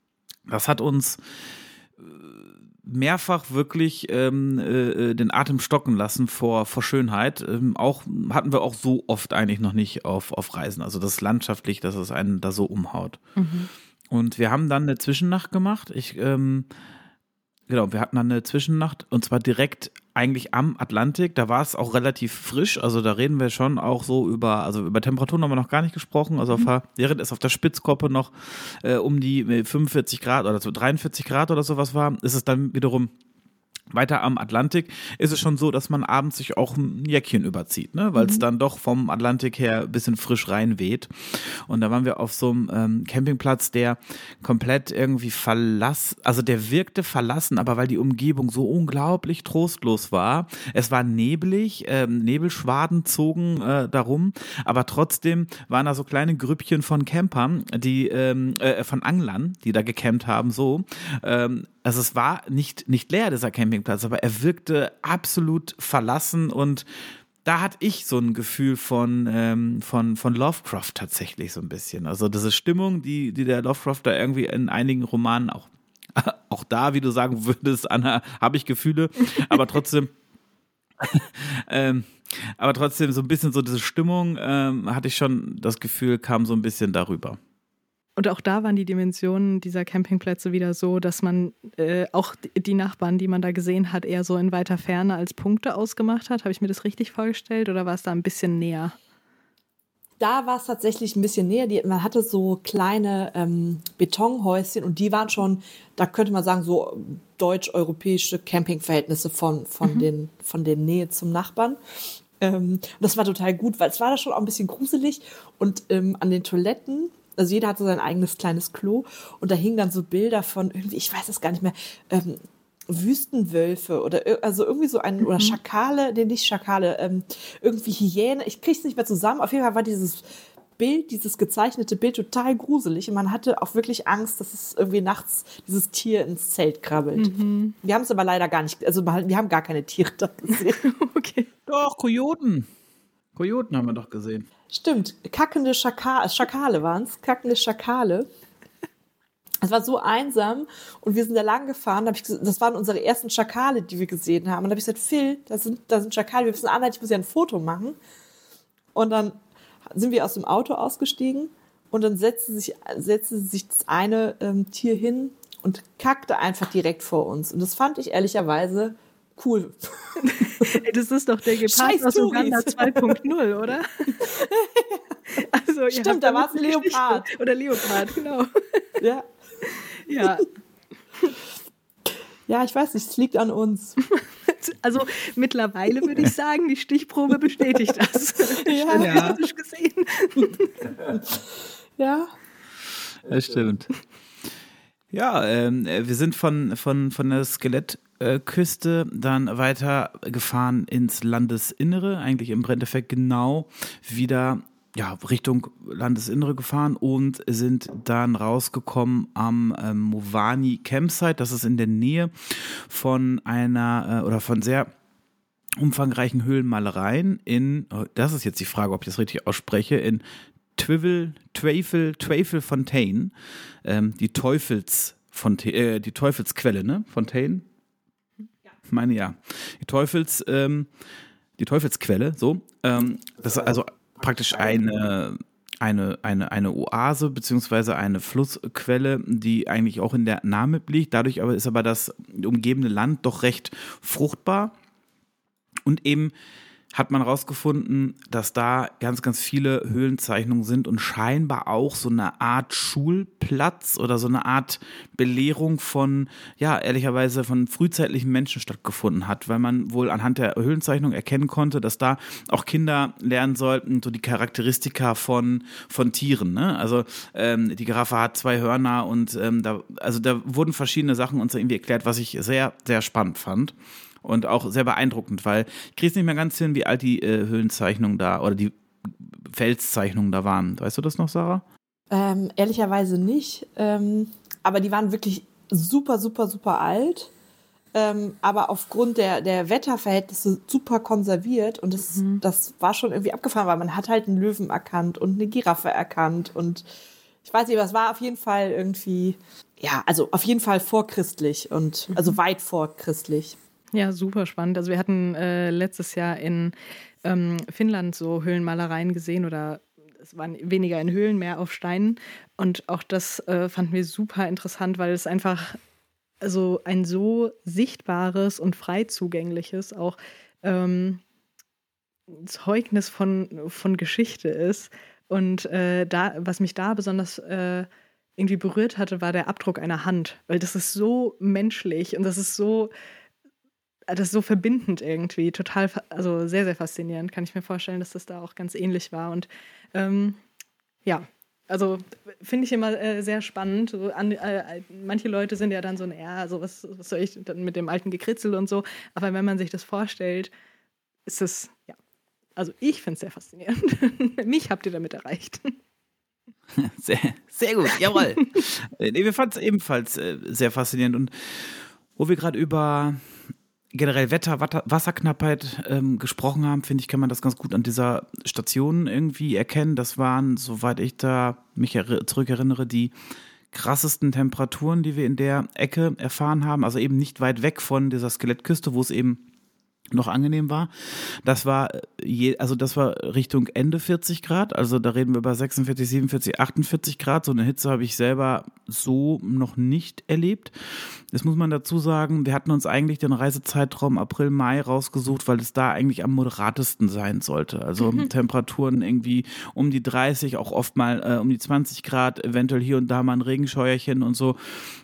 [SPEAKER 4] Das hat uns mehrfach wirklich den Atem stocken lassen vor Schönheit. Hatten wir auch so oft eigentlich noch nicht auf Reisen. Also das landschaftlich, dass es einen da so umhaut. Mhm. Und wir haben dann eine Zwischennacht gemacht. Wir hatten dann eine Zwischennacht und zwar direkt eigentlich am Atlantik. Da war es auch relativ frisch. Also da reden wir schon auch so über Temperaturen haben wir noch gar nicht gesprochen. Also während es auf der Spitzkoppe noch um die 45 Grad oder so 43 Grad oder sowas war, ist es dann wiederum weiter am Atlantik, ist es schon so, dass man abends sich auch ein Jäckchen überzieht, ne? Weil es dann doch vom Atlantik her ein bisschen frisch rein weht. Und da waren wir auf so einem Campingplatz, der komplett irgendwie der wirkte verlassen, aber weil die Umgebung so unglaublich trostlos war. Es war neblig, Nebelschwaden zogen darum, aber trotzdem waren da so kleine Grüppchen von Campern, von Anglern, die da gecampt haben, so. Also es war nicht leer, dieser Campingplatz, aber er wirkte absolut verlassen und da hatte ich so ein Gefühl von Lovecraft tatsächlich so ein bisschen. Also diese Stimmung, die der Lovecraft da irgendwie in einigen Romanen auch da, wie du sagen würdest, Anna, habe ich Gefühle, aber trotzdem so ein bisschen so diese Stimmung hatte ich schon das Gefühl, kam so ein bisschen darüber.
[SPEAKER 2] Und auch da waren die Dimensionen dieser Campingplätze wieder so, dass man auch die Nachbarn, die man da gesehen hat, eher so in weiter Ferne als Punkte ausgemacht hat. Habe ich mir das richtig vorgestellt oder war es da ein bisschen näher?
[SPEAKER 3] Da war es tatsächlich ein bisschen näher. Man hatte so kleine Betonhäuschen und die waren schon, da könnte man sagen, so deutsch-europäische Campingverhältnisse von der Nähe zum Nachbarn. Das war total gut, weil es war da schon auch ein bisschen gruselig und an den Toiletten, also jeder hatte sein eigenes kleines Klo und da hingen dann so Bilder von irgendwie, ich weiß es gar nicht mehr, Wüstenwölfe oder also irgendwie so oder Schakale, nicht Schakale, irgendwie Hyäne, ich krieg's nicht mehr zusammen. Auf jeden Fall war dieses gezeichnete Bild total gruselig und man hatte auch wirklich Angst, dass es irgendwie nachts dieses Tier ins Zelt krabbelt. Mhm. Wir haben es aber leider gar nicht, also wir haben gar keine Tiere da gesehen.
[SPEAKER 2] Okay.
[SPEAKER 4] Doch, Kojoten. Kojoten haben wir doch gesehen.
[SPEAKER 3] Stimmt, kackende Schakale waren es, kackende Schakale. Es war so einsam und wir sind da lang gefahren. Das waren unsere ersten Schakale, die wir gesehen haben. Und da habe ich gesagt, Phil, da sind Schakale, wir müssen anhalten, ich muss ja ein Foto machen. Und dann sind wir aus dem Auto ausgestiegen und dann setzte sich das eine Tier hin und kackte einfach direkt vor uns. Und das fand ich ehrlicherweise cool.
[SPEAKER 2] Das ist doch der Gepard aus Uganda 2.0, oder? Also,
[SPEAKER 3] stimmt, da war es ein Leopard.
[SPEAKER 2] Oder Leopard, genau.
[SPEAKER 3] Ja.
[SPEAKER 2] Ja.
[SPEAKER 3] Ja, ich weiß nicht, es liegt an uns.
[SPEAKER 2] Also mittlerweile würde ich sagen, die Stichprobe bestätigt das.
[SPEAKER 3] Ja.
[SPEAKER 2] Gesehen.
[SPEAKER 3] Ja.
[SPEAKER 4] Das stimmt. Ja, wir sind von der Skelettküste dann weiter gefahren ins Landesinnere, eigentlich im Endeffekt genau wieder Richtung Landesinnere gefahren und sind dann rausgekommen am Muvani Campsite. Das ist in der Nähe von von sehr umfangreichen Höhlenmalereien das ist jetzt die Frage, ob ich das richtig ausspreche, in Twyfelfontein, die Teufelsquelle, ne? Fontaine? Ja. Ich meine, ja. Die Teufelsquelle, so. Das ist also praktisch eine Oase beziehungsweise eine Flussquelle, die eigentlich auch in der Namib liegt. Dadurch ist aber das umgebende Land doch recht fruchtbar. Und eben hat man herausgefunden, dass da ganz, ganz viele Höhlenzeichnungen sind und scheinbar auch so eine Art Schulplatz oder so eine Art Belehrung ehrlicherweise von frühzeitlichen Menschen stattgefunden hat, weil man wohl anhand der Höhlenzeichnung erkennen konnte, dass da auch Kinder lernen sollten, so die Charakteristika von Tieren, ne? Also die Giraffe hat 2 Hörner und da wurden verschiedene Sachen uns irgendwie erklärt, was ich sehr, sehr spannend fand. Und auch sehr beeindruckend, weil ich kriege es nicht mehr ganz hin, wie alt die Höhlenzeichnungen da oder die Felszeichnungen da waren. Weißt du das noch, Sarah?
[SPEAKER 3] Ehrlicherweise nicht. Aber die waren wirklich super, super, super alt. Aber aufgrund der Wetterverhältnisse super konserviert. Und das war schon irgendwie abgefahren, weil man hat halt einen Löwen erkannt und eine Giraffe erkannt. Und ich weiß nicht, aber es war auf jeden Fall irgendwie, ja, also auf jeden Fall vorchristlich und also weit vorchristlich.
[SPEAKER 2] Ja, super spannend. Also wir hatten letztes Jahr in Finnland so Höhlenmalereien gesehen oder es waren weniger in Höhlen, mehr auf Steinen. Und auch das fanden wir super interessant, weil es einfach also ein so sichtbares und frei zugängliches auch Zeugnis von Geschichte ist. Und was mich da besonders irgendwie berührt hatte, war der Abdruck einer Hand. Weil das ist so menschlich und das ist so verbindend irgendwie. Total, also sehr, sehr faszinierend. Kann ich mir vorstellen, dass das da auch ganz ähnlich war. Und ja, also finde ich immer sehr spannend. So manche Leute sind ja dann so, also was soll ich dann mit dem alten Gekritzel und so. Aber wenn man sich das vorstellt, ist es, ja, also ich finde es sehr faszinierend. Mich habt ihr damit erreicht.
[SPEAKER 4] Sehr, sehr gut, jawohl. Wir fanden es ebenfalls sehr faszinierend. Und wo wir gerade über generell Wetter, Wasserknappheit gesprochen haben, finde ich, kann man das ganz gut an dieser Station irgendwie erkennen. Das waren, soweit ich da mich zurückerinnere, die krassesten Temperaturen, die wir in der Ecke erfahren haben. Also eben nicht weit weg von dieser Skelettküste, wo es eben noch angenehm war. Das war Richtung Ende 40 Grad, also da reden wir über 46, 47, 48 Grad. So eine Hitze habe ich selber so noch nicht erlebt. Das muss man dazu sagen, wir hatten uns eigentlich den Reisezeitraum April, Mai rausgesucht, weil es da eigentlich am moderatesten sein sollte. Also Temperaturen irgendwie um die 30, auch oft mal um die 20 Grad, eventuell hier und da mal ein Regenscheuerchen und so.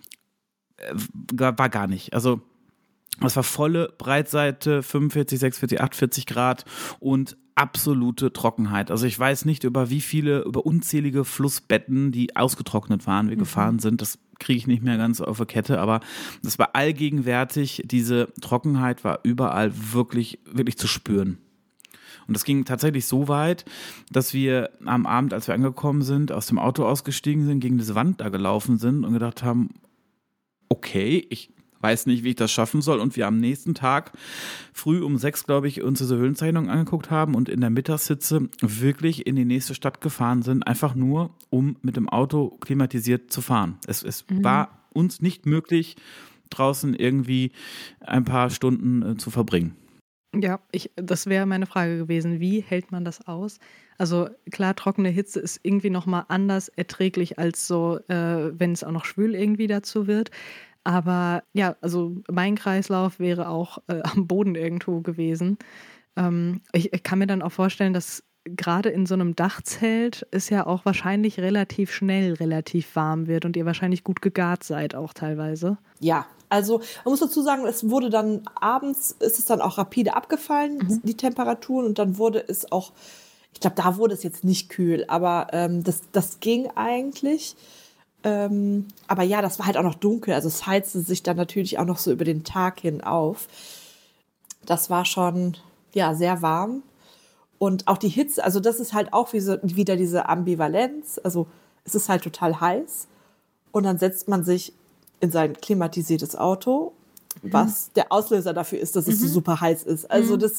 [SPEAKER 4] War gar nicht. Also es war volle Breitseite, 45, 46, 48 Grad und absolute Trockenheit. Also ich weiß nicht, über unzählige Flussbetten, die ausgetrocknet waren, wir gefahren sind. Das kriege ich nicht mehr ganz auf der Kette, aber das war allgegenwärtig. Diese Trockenheit war überall wirklich, wirklich zu spüren. Und das ging tatsächlich so weit, dass wir am Abend, als wir angekommen sind, aus dem Auto ausgestiegen sind, gegen diese Wand da gelaufen sind und gedacht haben, okay, ich weiß nicht, wie ich das schaffen soll. Und wir am nächsten Tag früh um 6, glaube ich, uns diese Höhlenzeichnung angeguckt haben und in der Mittagshitze wirklich in die nächste Stadt gefahren sind, einfach nur, um mit dem Auto klimatisiert zu fahren. Es war uns nicht möglich, draußen irgendwie ein paar Stunden zu verbringen.
[SPEAKER 2] Ja, das wäre meine Frage gewesen. Wie hält man das aus? Also klar, trockene Hitze ist irgendwie nochmal anders erträglich als so, wenn es auch noch schwül irgendwie dazu wird. Aber ja, also mein Kreislauf wäre auch am Boden irgendwo gewesen. Ich kann mir dann auch vorstellen, dass gerade in so einem Dachzelt es ja auch wahrscheinlich relativ schnell relativ warm wird und ihr wahrscheinlich gut gegart seid auch teilweise.
[SPEAKER 3] Ja, also man muss dazu sagen, es wurde dann abends, ist es dann auch rapide abgefallen, die Temperaturen, und dann wurde es auch, ich glaube, da wurde es jetzt nicht kühl, aber das ging eigentlich. Aber ja, das war halt auch noch dunkel, also es heizte sich dann natürlich auch noch so über den Tag hin auf. Das war schon, ja, sehr warm. Und auch die Hitze, also das ist halt auch wieder diese Ambivalenz, also es ist halt total heiß und dann setzt man sich in sein klimatisiertes Auto, was der Auslöser dafür ist, dass es so super heiß ist. Also das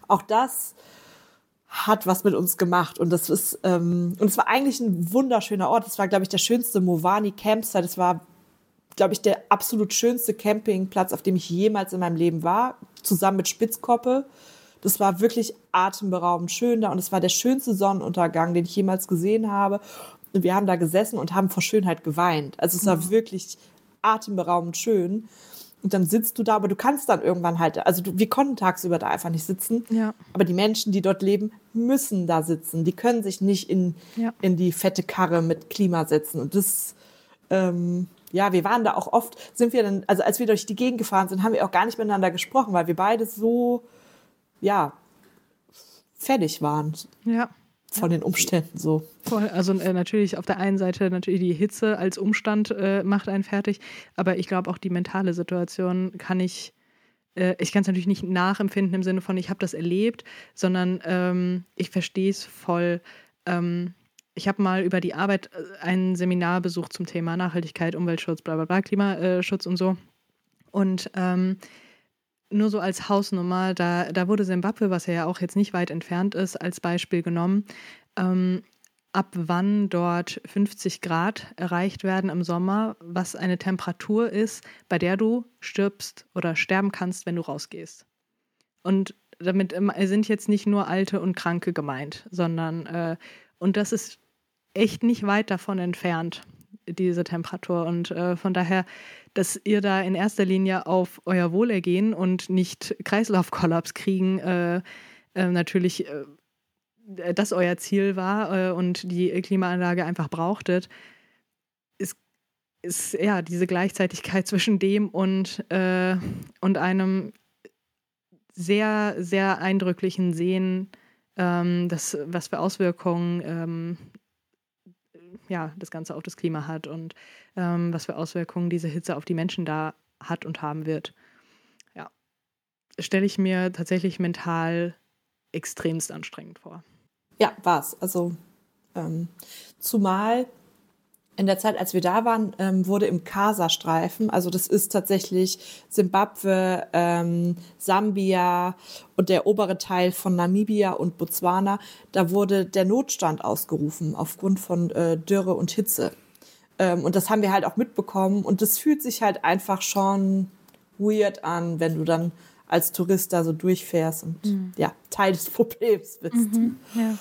[SPEAKER 3] hat was mit uns gemacht und das ist und es war eigentlich ein wunderschöner Ort. Das war, glaube ich, der schönste Movani Campsite. Das war, glaube ich, der absolut schönste Campingplatz, auf dem ich jemals in meinem Leben war, zusammen mit Spitzkoppe. Das war wirklich atemberaubend schön da und es war der schönste Sonnenuntergang, den ich jemals gesehen habe. Und wir haben da gesessen und haben vor Schönheit geweint. Also es war wirklich atemberaubend schön. Und dann sitzt du da, aber du kannst dann irgendwann halt, also wir konnten tagsüber da einfach nicht sitzen.
[SPEAKER 2] Ja.
[SPEAKER 3] Aber die Menschen, die dort leben, müssen da sitzen. Die können sich nicht in die fette Karre mit Klima setzen. Und das, wir waren da auch oft, also als wir durch die Gegend gefahren sind, haben wir auch gar nicht miteinander gesprochen, weil wir beide so, fertig waren.
[SPEAKER 2] Ja.
[SPEAKER 3] Von den Umständen so.
[SPEAKER 2] Voll. Also natürlich auf der einen Seite natürlich die Hitze als Umstand macht einen fertig, aber ich glaube auch die mentale Situation kann ich kann es natürlich nicht nachempfinden im Sinne von, ich habe das erlebt, sondern ich verstehe es voll. Ich habe mal über die Arbeit ein Seminar besucht zum Thema Nachhaltigkeit, Umweltschutz, bla bla bla, Klimaschutz und so. Und nur so als Hausnummer, da wurde Simbabwe, was ja auch jetzt nicht weit entfernt ist, als Beispiel genommen. ab wann dort 50 Grad erreicht werden im Sommer, was eine Temperatur ist, bei der du stirbst oder sterben kannst, wenn du rausgehst. Und damit sind jetzt nicht nur Alte und Kranke gemeint, sondern, und das ist echt nicht weit davon entfernt, diese Temperatur. Und von daher, dass ihr da in erster Linie auf euer Wohlergehen und nicht Kreislaufkollaps kriegen, natürlich das euer Ziel war und die Klimaanlage einfach brauchtet, ist ja diese Gleichzeitigkeit zwischen dem und einem sehr, sehr eindrücklichen Sehen, was für Auswirkungen das Ganze auf das Klima hat und was für Auswirkungen diese Hitze auf die Menschen da hat und haben wird. Ja, stelle ich mir tatsächlich mental extremst anstrengend vor.
[SPEAKER 3] Ja, war's. Also zumal in der Zeit, als wir da waren, wurde im Kasa-Streifen, also das ist tatsächlich Simbabwe, Sambia und der obere Teil von Namibia und Botswana, da wurde der Notstand ausgerufen aufgrund von Dürre und Hitze. Und das haben wir halt auch mitbekommen und das fühlt sich halt einfach schon weird an, wenn du dann als Tourist da so durchfährst und Teil des Problems bist.
[SPEAKER 2] Mhm,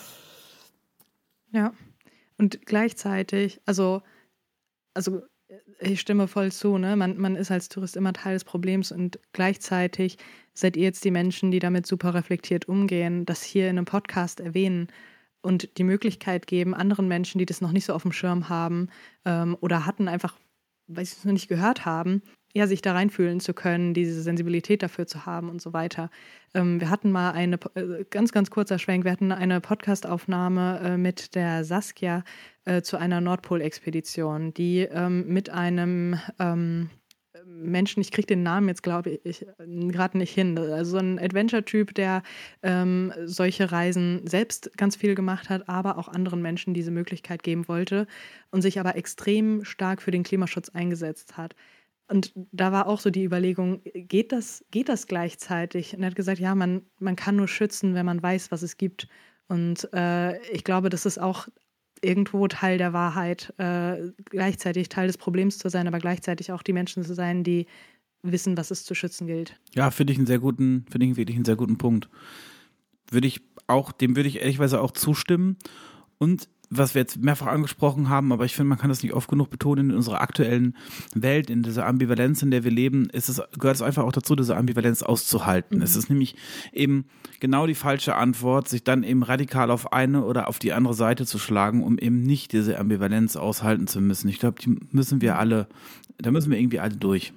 [SPEAKER 2] ja. Und gleichzeitig, also ich stimme voll zu, ne? Man ist als Tourist immer Teil des Problems und gleichzeitig seid ihr jetzt die Menschen, die damit super reflektiert umgehen, das hier in einem Podcast erwähnen und die Möglichkeit geben, anderen Menschen, die das noch nicht so auf dem Schirm haben oder hatten einfach, weil sie es noch nicht gehört haben, ja, sich da reinfühlen zu können, diese Sensibilität dafür zu haben und so weiter. Wir hatten mal eine, ganz, ganz kurzer Schwenk, wir hatten eine Podcast-Aufnahme mit der Saskia zu einer Nordpol-Expedition, die mit einem Menschen, ich kriege den Namen jetzt, glaube ich, gerade nicht hin, also so ein Adventure-Typ, der solche Reisen selbst ganz viel gemacht hat, aber auch anderen Menschen diese Möglichkeit geben wollte und sich aber extrem stark für den Klimaschutz eingesetzt hat. Und da war auch so die Überlegung, geht das gleichzeitig? Und er hat gesagt, ja, man kann nur schützen, wenn man weiß, was es gibt. Und ich glaube, das ist auch irgendwo Teil der Wahrheit, gleichzeitig Teil des Problems zu sein, aber gleichzeitig auch die Menschen zu sein, die wissen, was es zu schützen gilt.
[SPEAKER 4] Ja, finde ich wirklich einen sehr guten Punkt. Dem würde ich ehrlicherweise auch zustimmen. Und was wir jetzt mehrfach angesprochen haben, aber ich finde, man kann das nicht oft genug betonen, in unserer aktuellen Welt, in dieser Ambivalenz, in der wir leben, gehört es einfach auch dazu, diese Ambivalenz auszuhalten. Es ist nämlich eben genau die falsche Antwort, sich dann eben radikal auf eine oder auf die andere Seite zu schlagen, um eben nicht diese Ambivalenz aushalten zu müssen. Ich glaube, da müssen wir irgendwie alle durch.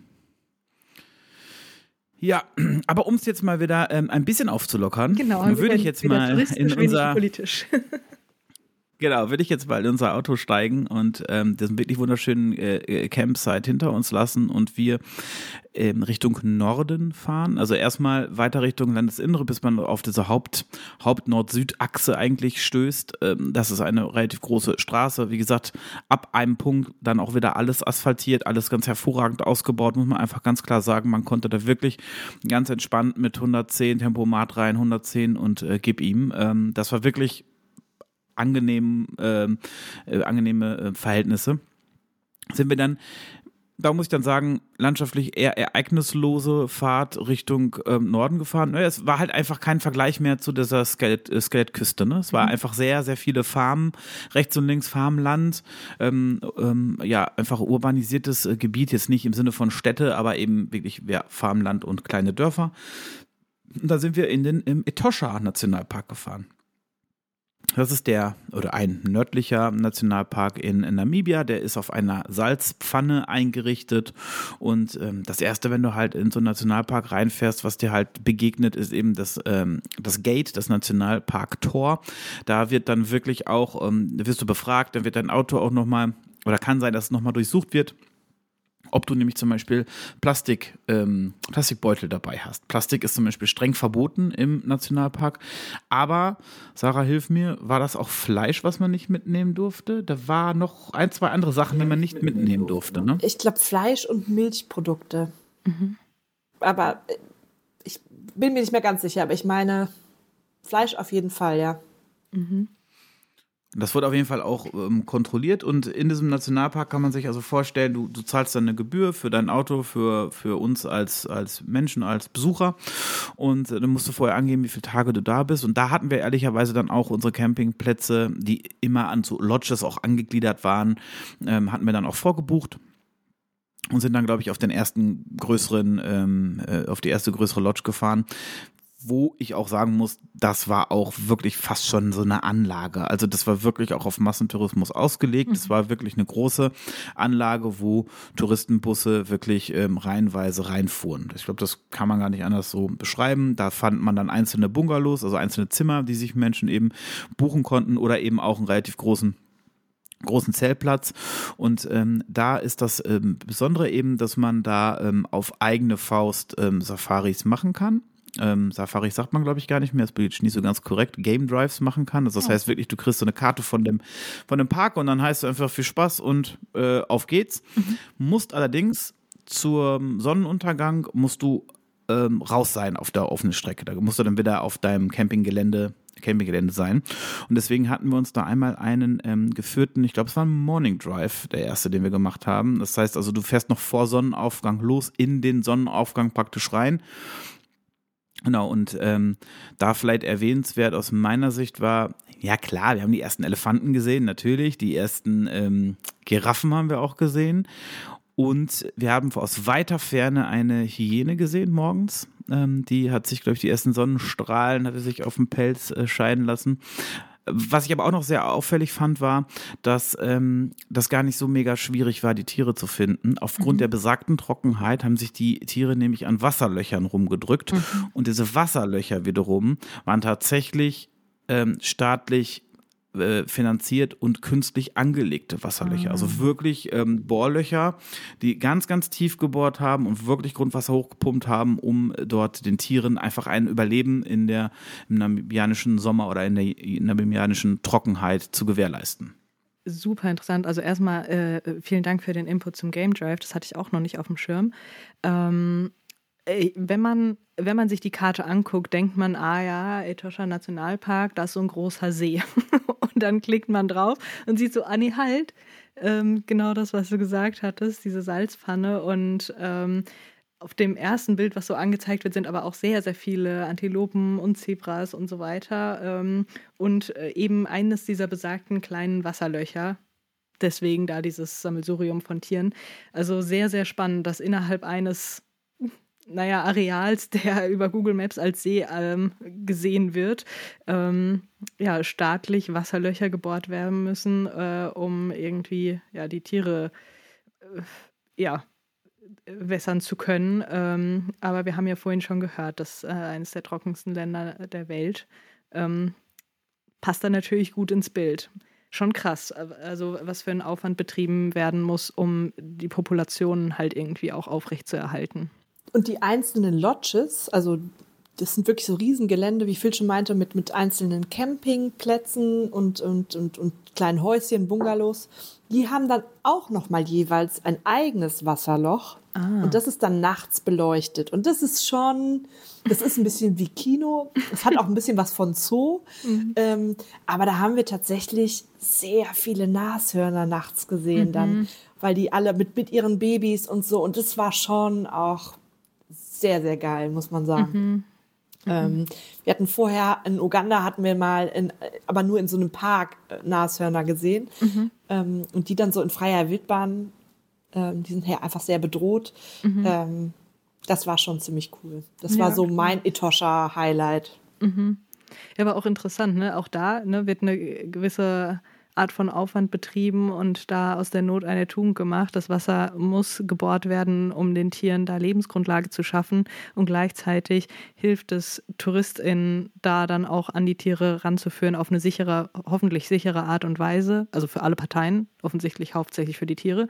[SPEAKER 4] Ja, aber um es jetzt mal wieder ein bisschen aufzulockern, würde ich jetzt mal in unser...
[SPEAKER 2] politisch.
[SPEAKER 4] Genau, würde ich jetzt mal in unser Auto steigen und diesen wirklich wunderschönen Campsite hinter uns lassen und wir Richtung Norden fahren. Also erstmal weiter Richtung Landesinnere, bis man auf diese Haupt-Nord-Süd-Achse eigentlich stößt. Das ist eine relativ große Straße. Wie gesagt, ab einem Punkt dann auch wieder alles asphaltiert, alles ganz hervorragend ausgebaut, muss man einfach ganz klar sagen. Man konnte da wirklich ganz entspannt mit 110 Tempomat rein, 110 und gib ihm. Das war wirklich angenehme Verhältnisse. Sind wir dann, da muss ich dann sagen, landschaftlich eher ereignislose Fahrt Richtung Norden gefahren. Es war halt einfach kein Vergleich mehr zu dieser Skelettküste. Ne? Es war einfach sehr, sehr viele Farmen, rechts und links Farmland, einfach urbanisiertes Gebiet, jetzt nicht im Sinne von Städte, aber eben wirklich Farmland und kleine Dörfer. Und da sind wir im Etosha-Nationalpark gefahren. Das ist ein nördlicher Nationalpark in Namibia, der ist auf einer Salzpfanne eingerichtet und das erste, wenn du halt in so einen Nationalpark reinfährst, was dir halt begegnet, ist eben das Gate, das Nationalpark-Tor. Da wird dann wirklich auch, da wirst du befragt, dann wird dein Auto auch nochmal, oder kann sein, dass es nochmal durchsucht wird, ob du nämlich zum Beispiel Plastikbeutel dabei hast. Plastik ist zum Beispiel streng verboten im Nationalpark. Aber, Sarah, hilf mir, war das auch Fleisch, was man nicht mitnehmen durfte? Da war noch 1, 2 andere Sachen, die man nicht mitnehmen durfte, ne?
[SPEAKER 3] Ich glaube Fleisch und Milchprodukte. Mhm. Aber ich bin mir nicht mehr ganz sicher, aber ich meine Fleisch auf jeden Fall, ja.
[SPEAKER 2] Mhm.
[SPEAKER 4] Das wird auf jeden Fall auch kontrolliert und in diesem Nationalpark kann man sich also vorstellen, du zahlst dann eine Gebühr für dein Auto, für uns als Menschen, als Besucher und dann musst du vorher angeben, wie viele Tage du da bist und da hatten wir ehrlicherweise dann auch unsere Campingplätze, die immer an so Lodges auch angegliedert waren, hatten wir dann auch vorgebucht. Und sind dann, glaube ich, auf die erste größere Lodge gefahren, wo ich auch sagen muss, das war auch wirklich fast schon so eine Anlage. Also das war wirklich auch auf Massentourismus ausgelegt. Das war wirklich eine große Anlage, wo Touristenbusse wirklich reihenweise reinfuhren. Ich glaube, das kann man gar nicht anders so beschreiben. Da fand man dann einzelne Bungalows, also einzelne Zimmer, die sich Menschen eben buchen konnten oder eben auch einen relativ großen Zeltplatz und da ist das Besondere eben, dass man da auf eigene Faust Safaris machen kann. Safaris sagt man, glaube ich, gar nicht mehr, das ist nicht so ganz korrekt, Game Drives machen kann. Also das heißt wirklich, du kriegst so eine Karte von dem Park und dann heißt es einfach viel Spaß und auf geht's. Musst allerdings zum Sonnenuntergang musst du raus sein auf der offenen Strecke. Da musst du dann wieder auf deinem Campinggelände sein. Und deswegen hatten wir uns da einmal einen geführten, ich glaube, es war ein Morning Drive, der erste, den wir gemacht haben. Das heißt also, du fährst noch vor Sonnenaufgang los, in den Sonnenaufgang praktisch rein. Genau, und da vielleicht erwähnenswert aus meiner Sicht war, ja klar, wir haben die ersten Elefanten gesehen, natürlich, die ersten Giraffen haben wir auch gesehen. Und wir haben aus weiter Ferne eine Hyäne gesehen morgens. Die hat sich, glaube ich, die ersten Sonnenstrahlen hatte sich auf dem Pelz scheiden lassen. Was ich aber auch noch sehr auffällig fand, war, dass das gar nicht so mega schwierig war, die Tiere zu finden. Aufgrund der besagten Trockenheit haben sich die Tiere nämlich an Wasserlöchern rumgedrückt. Und diese Wasserlöcher wiederum waren tatsächlich staatlich finanziert und künstlich angelegte Wasserlöcher. Also wirklich Bohrlöcher, die ganz, ganz tief gebohrt haben und wirklich Grundwasser hochgepumpt haben, um dort den Tieren einfach ein Überleben im namibianischen Sommer oder in der namibianischen Trockenheit zu gewährleisten.
[SPEAKER 2] Super interessant. Also erstmal vielen Dank für den Input zum Game Drive. Das hatte ich auch noch nicht auf dem Schirm. Wenn man sich die Karte anguckt, denkt man, ja, Etosha Nationalpark, da ist so ein großer See. Und dann klickt man drauf und sieht so, nee, halt, genau das, was du gesagt hattest, diese Salzpfanne. Und auf dem ersten Bild, was so angezeigt wird, sind aber auch sehr, sehr viele Antilopen und Zebras und so weiter. Und eben eines dieser besagten kleinen Wasserlöcher. Deswegen da dieses Sammelsurium von Tieren. Also sehr, sehr spannend, dass innerhalb eines Areals, der über Google Maps als See gesehen wird, staatlich Wasserlöcher gebohrt werden müssen, um irgendwie die Tiere wässern zu können. Aber wir haben ja vorhin schon gehört, dass eines der trockensten Länder der Welt passt da natürlich gut ins Bild. Schon krass, also was für ein Aufwand betrieben werden muss, um die Populationen halt irgendwie auch aufrechtzuerhalten.
[SPEAKER 3] Und die einzelnen Lodges, also das sind wirklich so Riesengelände, wie Phil schon meinte, mit einzelnen Campingplätzen und kleinen Häuschen, Bungalows. Die haben dann auch nochmal jeweils ein eigenes Wasserloch. Und das ist dann nachts beleuchtet. Und das ist ein bisschen wie Kino. Es hat auch ein bisschen was von Zoo. Aber da haben wir tatsächlich sehr viele Nashörner nachts gesehen dann, weil die alle mit ihren Babys und so. Und das war schon auch sehr, sehr geil, muss man sagen. Wir hatten vorher, in Uganda hatten wir mal, aber nur in so einem Park Nashörner gesehen. Und die dann so in freier Wildbahn, die sind ja einfach sehr bedroht. Das war schon ziemlich cool. Das war so mein Etosha-Highlight.
[SPEAKER 2] Ja, aber auch interessant, ne? Auch da wird eine gewisse Art von Aufwand betrieben und da aus der Not eine Tugend gemacht. Das Wasser muss gebohrt werden, um den Tieren da Lebensgrundlage zu schaffen. Und gleichzeitig hilft es TouristInnen, da dann auch an die Tiere ranzuführen auf eine sichere, hoffentlich sichere Art und Weise. Also für alle Parteien, offensichtlich hauptsächlich für die Tiere.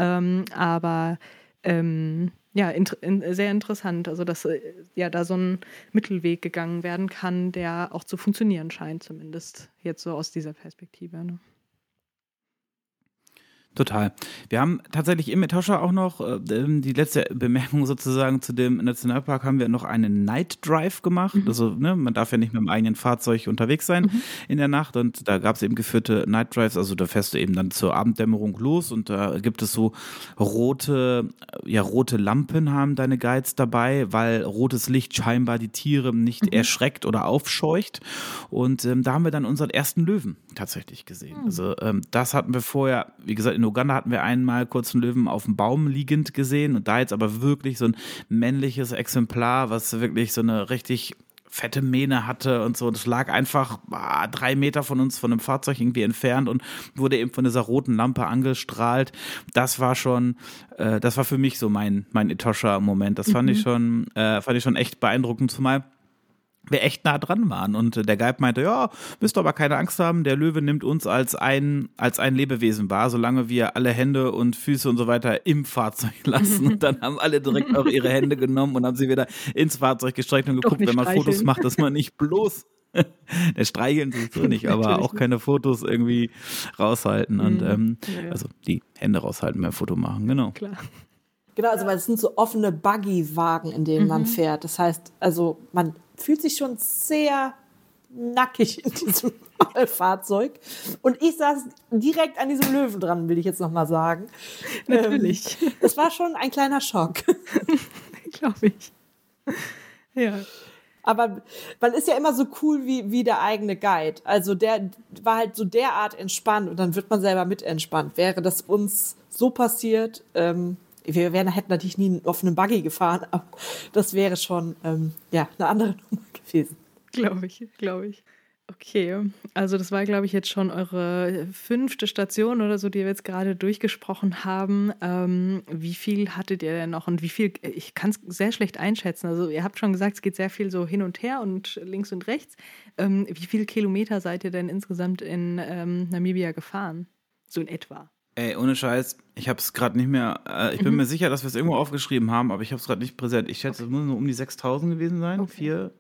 [SPEAKER 2] Sehr interessant. Also dass da so ein Mittelweg gegangen werden kann, der auch zu funktionieren scheint, zumindest jetzt so aus dieser Perspektive. Ne?
[SPEAKER 4] Total. Wir haben tatsächlich im Etosha auch noch die letzte Bemerkung sozusagen zu dem Nationalpark, haben wir noch einen Night Drive gemacht. Also man darf ja nicht mit dem eigenen Fahrzeug unterwegs sein in der Nacht und da gab es eben geführte Night Drives, also da fährst du eben dann zur Abenddämmerung los und da gibt es so rote Lampen haben deine Guides dabei, weil rotes Licht scheinbar die Tiere nicht erschreckt oder aufscheucht und da haben wir dann unseren ersten Löwen tatsächlich gesehen. Also das hatten wir vorher, wie gesagt, in Uganda hatten wir einmal kurz einen Löwen auf dem Baum liegend gesehen und da jetzt aber wirklich so ein männliches Exemplar, was wirklich so eine richtig fette Mähne hatte und so. Das lag einfach 3 Meter von uns, von einem Fahrzeug irgendwie entfernt und wurde eben von dieser roten Lampe angestrahlt. Das war schon, das war für mich so mein Etosha-Moment. Das fand ich schon echt beeindruckend, zumal wir echt nah dran waren und der Guide meinte, ja, müsst aber keine Angst haben, der Löwe nimmt uns als ein Lebewesen wahr, solange wir alle Hände und Füße und so weiter im Fahrzeug lassen und dann haben alle direkt auch ihre Hände genommen und haben sie wieder ins Fahrzeug gestreckt und geguckt, wenn man Fotos macht, dass man nicht bloß der streicheln sowieso nicht, aber auch keine Fotos irgendwie raushalten und also die Hände raushalten beim Foto machen, genau.
[SPEAKER 2] Klar.
[SPEAKER 3] Genau, also weil es sind so offene Buggy-Wagen, in denen man fährt. Das heißt, also man fühlt sich schon sehr nackig in diesem Fahrzeug. Und ich saß direkt an diesem Löwen dran, will ich jetzt nochmal sagen.
[SPEAKER 2] Natürlich.
[SPEAKER 3] Das war schon ein kleiner Schock.
[SPEAKER 2] Glaube ich. Ja.
[SPEAKER 3] Aber man ist ja immer so cool wie der eigene Guide. Also der war halt so derart entspannt und dann wird man selber mit entspannt. Wäre das uns so passiert, hätten natürlich nie auf einem Buggy gefahren, aber das wäre schon eine andere Nummer gewesen.
[SPEAKER 2] Glaube ich. Okay, also das war, glaube ich, jetzt schon eure 5. Station oder so, die wir jetzt gerade durchgesprochen haben. Wie viel hattet ihr denn noch und wie viel, ich kann es sehr schlecht einschätzen, also ihr habt schon gesagt, es geht sehr viel so hin und her und links und rechts. Wie viele Kilometer seid ihr denn insgesamt in Namibia gefahren? So in etwa.
[SPEAKER 4] Ey, ohne Scheiß, ich habe es gerade nicht mehr, ich bin mir sicher, dass wir es irgendwo aufgeschrieben haben, aber ich habe es gerade nicht präsent. Ich schätze, es muss nur um die 6.000 gewesen sein.
[SPEAKER 2] Okay.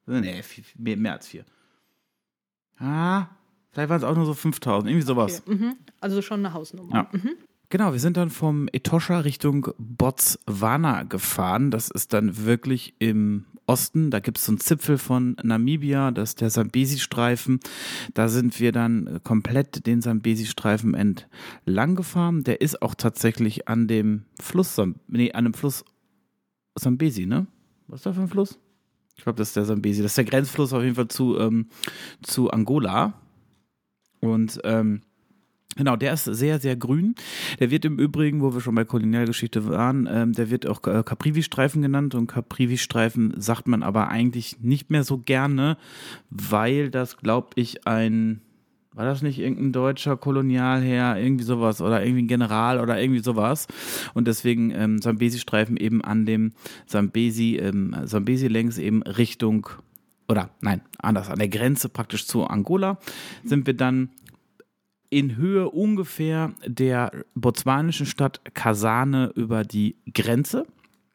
[SPEAKER 4] Mehr als 4. Vielleicht waren es auch nur so 5.000, irgendwie sowas.
[SPEAKER 2] Okay. Also schon eine Hausnummer.
[SPEAKER 4] Ja. Genau, wir sind dann vom Etosha Richtung Botswana gefahren. Das ist dann wirklich im Osten. Da gibt es so einen Zipfel von Namibia, das ist der Sambesi-Streifen. Da sind wir dann komplett den Sambesi-Streifen entlang gefahren. Der ist auch tatsächlich an dem Fluss, Sambesi, ne? Was ist da für ein Fluss? Ich glaube, das ist der Sambesi. Das ist der Grenzfluss auf jeden Fall zu Angola. Und genau, der ist sehr, sehr grün. Der wird im Übrigen, wo wir schon bei Kolonialgeschichte waren, der wird auch Caprivi-Streifen genannt. Und Caprivi-Streifen sagt man aber eigentlich nicht mehr so gerne, weil das, glaube ich, war das nicht irgendein deutscher Kolonialherr, irgendwie sowas oder irgendwie ein General oder irgendwie sowas und deswegen Sambesi-Streifen eben an dem Sambesi längs eben Richtung, oder nein, anders, an der Grenze praktisch zu Angola sind wir dann in Höhe ungefähr der botswanischen Stadt Kasane über die Grenze.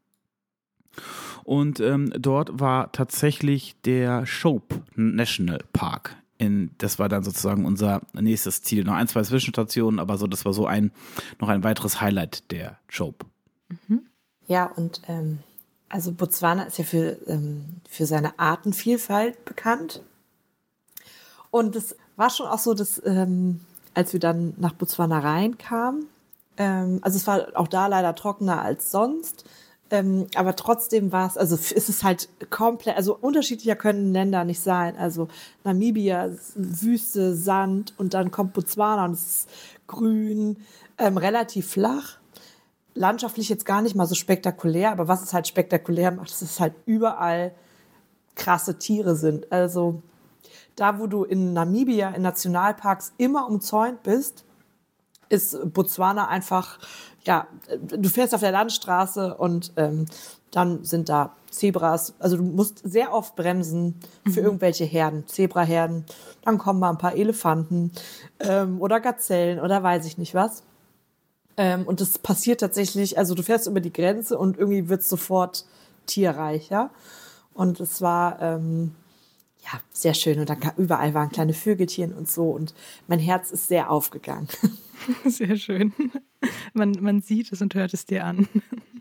[SPEAKER 4] Und dort war tatsächlich der Shope National Park. Das war dann sozusagen unser nächstes Ziel. Noch 1, 2 Zwischenstationen, aber so, das war so noch ein weiteres Highlight der Shope.
[SPEAKER 3] Ja, und also Botswana ist ja für seine Artenvielfalt bekannt. Und es war schon auch so, dass als wir dann nach Botswana reinkamen, also es war auch da leider trockener als sonst, aber trotzdem war es, also ist es halt komplett, also unterschiedlicher können Länder nicht sein. Also Namibia, Wüste, Sand und dann kommt Botswana und es ist grün, relativ flach. Landschaftlich jetzt gar nicht mal so spektakulär, aber was es halt spektakulär macht, ist, dass halt überall krasse Tiere sind. Also da, wo du in Namibia in Nationalparks immer umzäunt bist, ist Botswana einfach, ja, du fährst auf der Landstraße und dann sind da Zebras. Also du musst sehr oft bremsen für irgendwelche Herden, Zebraherden. Dann kommen mal ein paar Elefanten oder Gazellen oder weiß ich nicht was. Und das passiert tatsächlich, also du fährst über die Grenze und irgendwie wird es sofort tierreich, ja. Und es war ja, sehr schön. Und dann überall waren kleine Vögelchen und so. Und mein Herz ist sehr aufgegangen.
[SPEAKER 2] Sehr schön. Man sieht es und hört es dir an.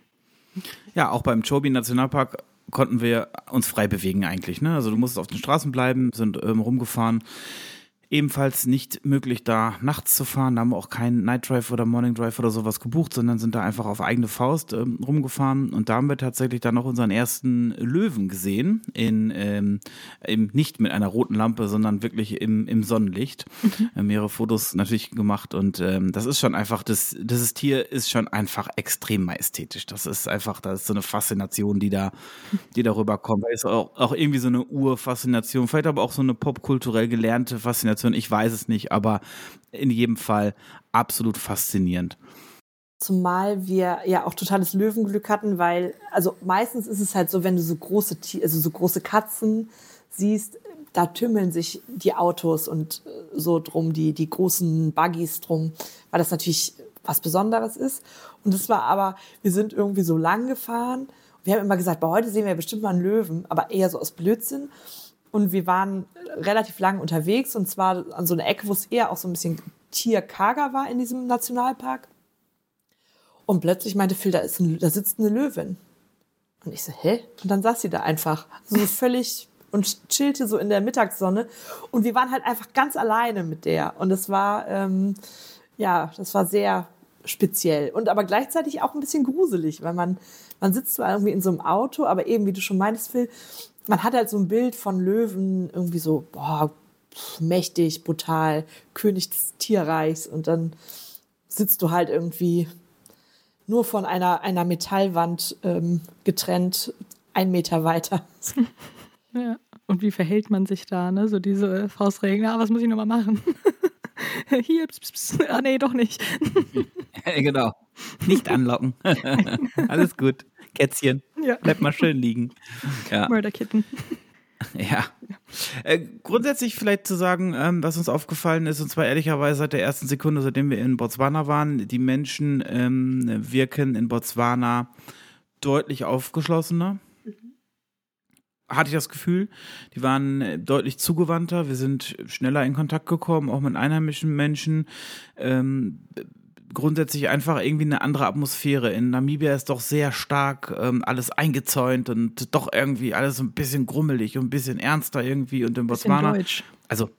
[SPEAKER 4] Ja, auch beim Chobe Nationalpark konnten wir uns frei bewegen eigentlich. Ne? Also du musstest auf den Straßen bleiben, sind rumgefahren. Ebenfalls nicht möglich, da nachts zu fahren. Da haben wir auch keinen Night Drive oder Morning Drive oder sowas gebucht, sondern sind da einfach auf eigene Faust rumgefahren. Und da haben wir tatsächlich dann noch unseren ersten Löwen gesehen. Eben nicht mit einer roten Lampe, sondern wirklich im Sonnenlicht. Mehrere Fotos natürlich gemacht. Und das ist schon einfach, dieses Tier ist schon einfach extrem majestätisch. Das ist so eine Faszination, die darüber kommt. Da ist auch irgendwie so eine Urfaszination, vielleicht aber auch so eine popkulturell gelernte Faszination. Ich weiß es nicht, aber in jedem Fall absolut faszinierend.
[SPEAKER 3] Zumal wir ja auch totales Löwenglück hatten, weil, also meistens ist es halt so, wenn du so große Katzen siehst, da tümmeln sich die Autos und so drum, die großen Buggies drum, weil das natürlich was Besonderes ist. Und das war aber, wir sind irgendwie so lang gefahren. Wir haben immer gesagt, heute sehen wir bestimmt mal einen Löwen, aber eher so aus Blödsinn. Und wir waren relativ lang unterwegs, und zwar an so einer Ecke, wo es eher auch so ein bisschen tierkarger war in diesem Nationalpark. Und plötzlich meinte Phil, da sitzt eine Löwin. Und ich so, hä? Und dann saß sie da einfach, so völlig und chillte so in der Mittagssonne. Und wir waren halt einfach ganz alleine mit der. Und das war, das war sehr speziell. Und aber gleichzeitig auch ein bisschen gruselig, weil man sitzt zwar irgendwie in so einem Auto, aber eben, wie du schon meintest, Phil, man hat halt so ein Bild von Löwen, irgendwie so, mächtig, brutal, König des Tierreichs. Und dann sitzt du halt irgendwie nur von einer Metallwand getrennt, 1 Meter weiter.
[SPEAKER 2] Ja. Und wie verhält man sich da, ne? So diese Faustregeln, was muss ich nochmal machen? Hier, nee, doch nicht.
[SPEAKER 4] Genau. Nicht anlocken. Alles gut. Kätzchen. Ja. Bleib mal schön liegen. Ja.
[SPEAKER 2] Mörderkitten.
[SPEAKER 4] Ja. Grundsätzlich vielleicht zu sagen, was uns aufgefallen ist, und zwar ehrlicherweise seit der ersten Sekunde, seitdem wir in Botswana waren, die Menschen wirken in Botswana deutlich aufgeschlossener. Hatte ich das Gefühl. Die waren deutlich zugewandter. Wir sind schneller in Kontakt gekommen, auch mit einheimischen Menschen. Grundsätzlich einfach irgendwie eine andere Atmosphäre. In Namibia ist doch sehr stark alles eingezäunt und doch irgendwie alles ein bisschen grummelig und ein bisschen ernster irgendwie. Und in Botswana,
[SPEAKER 2] Deutsch.
[SPEAKER 4] Also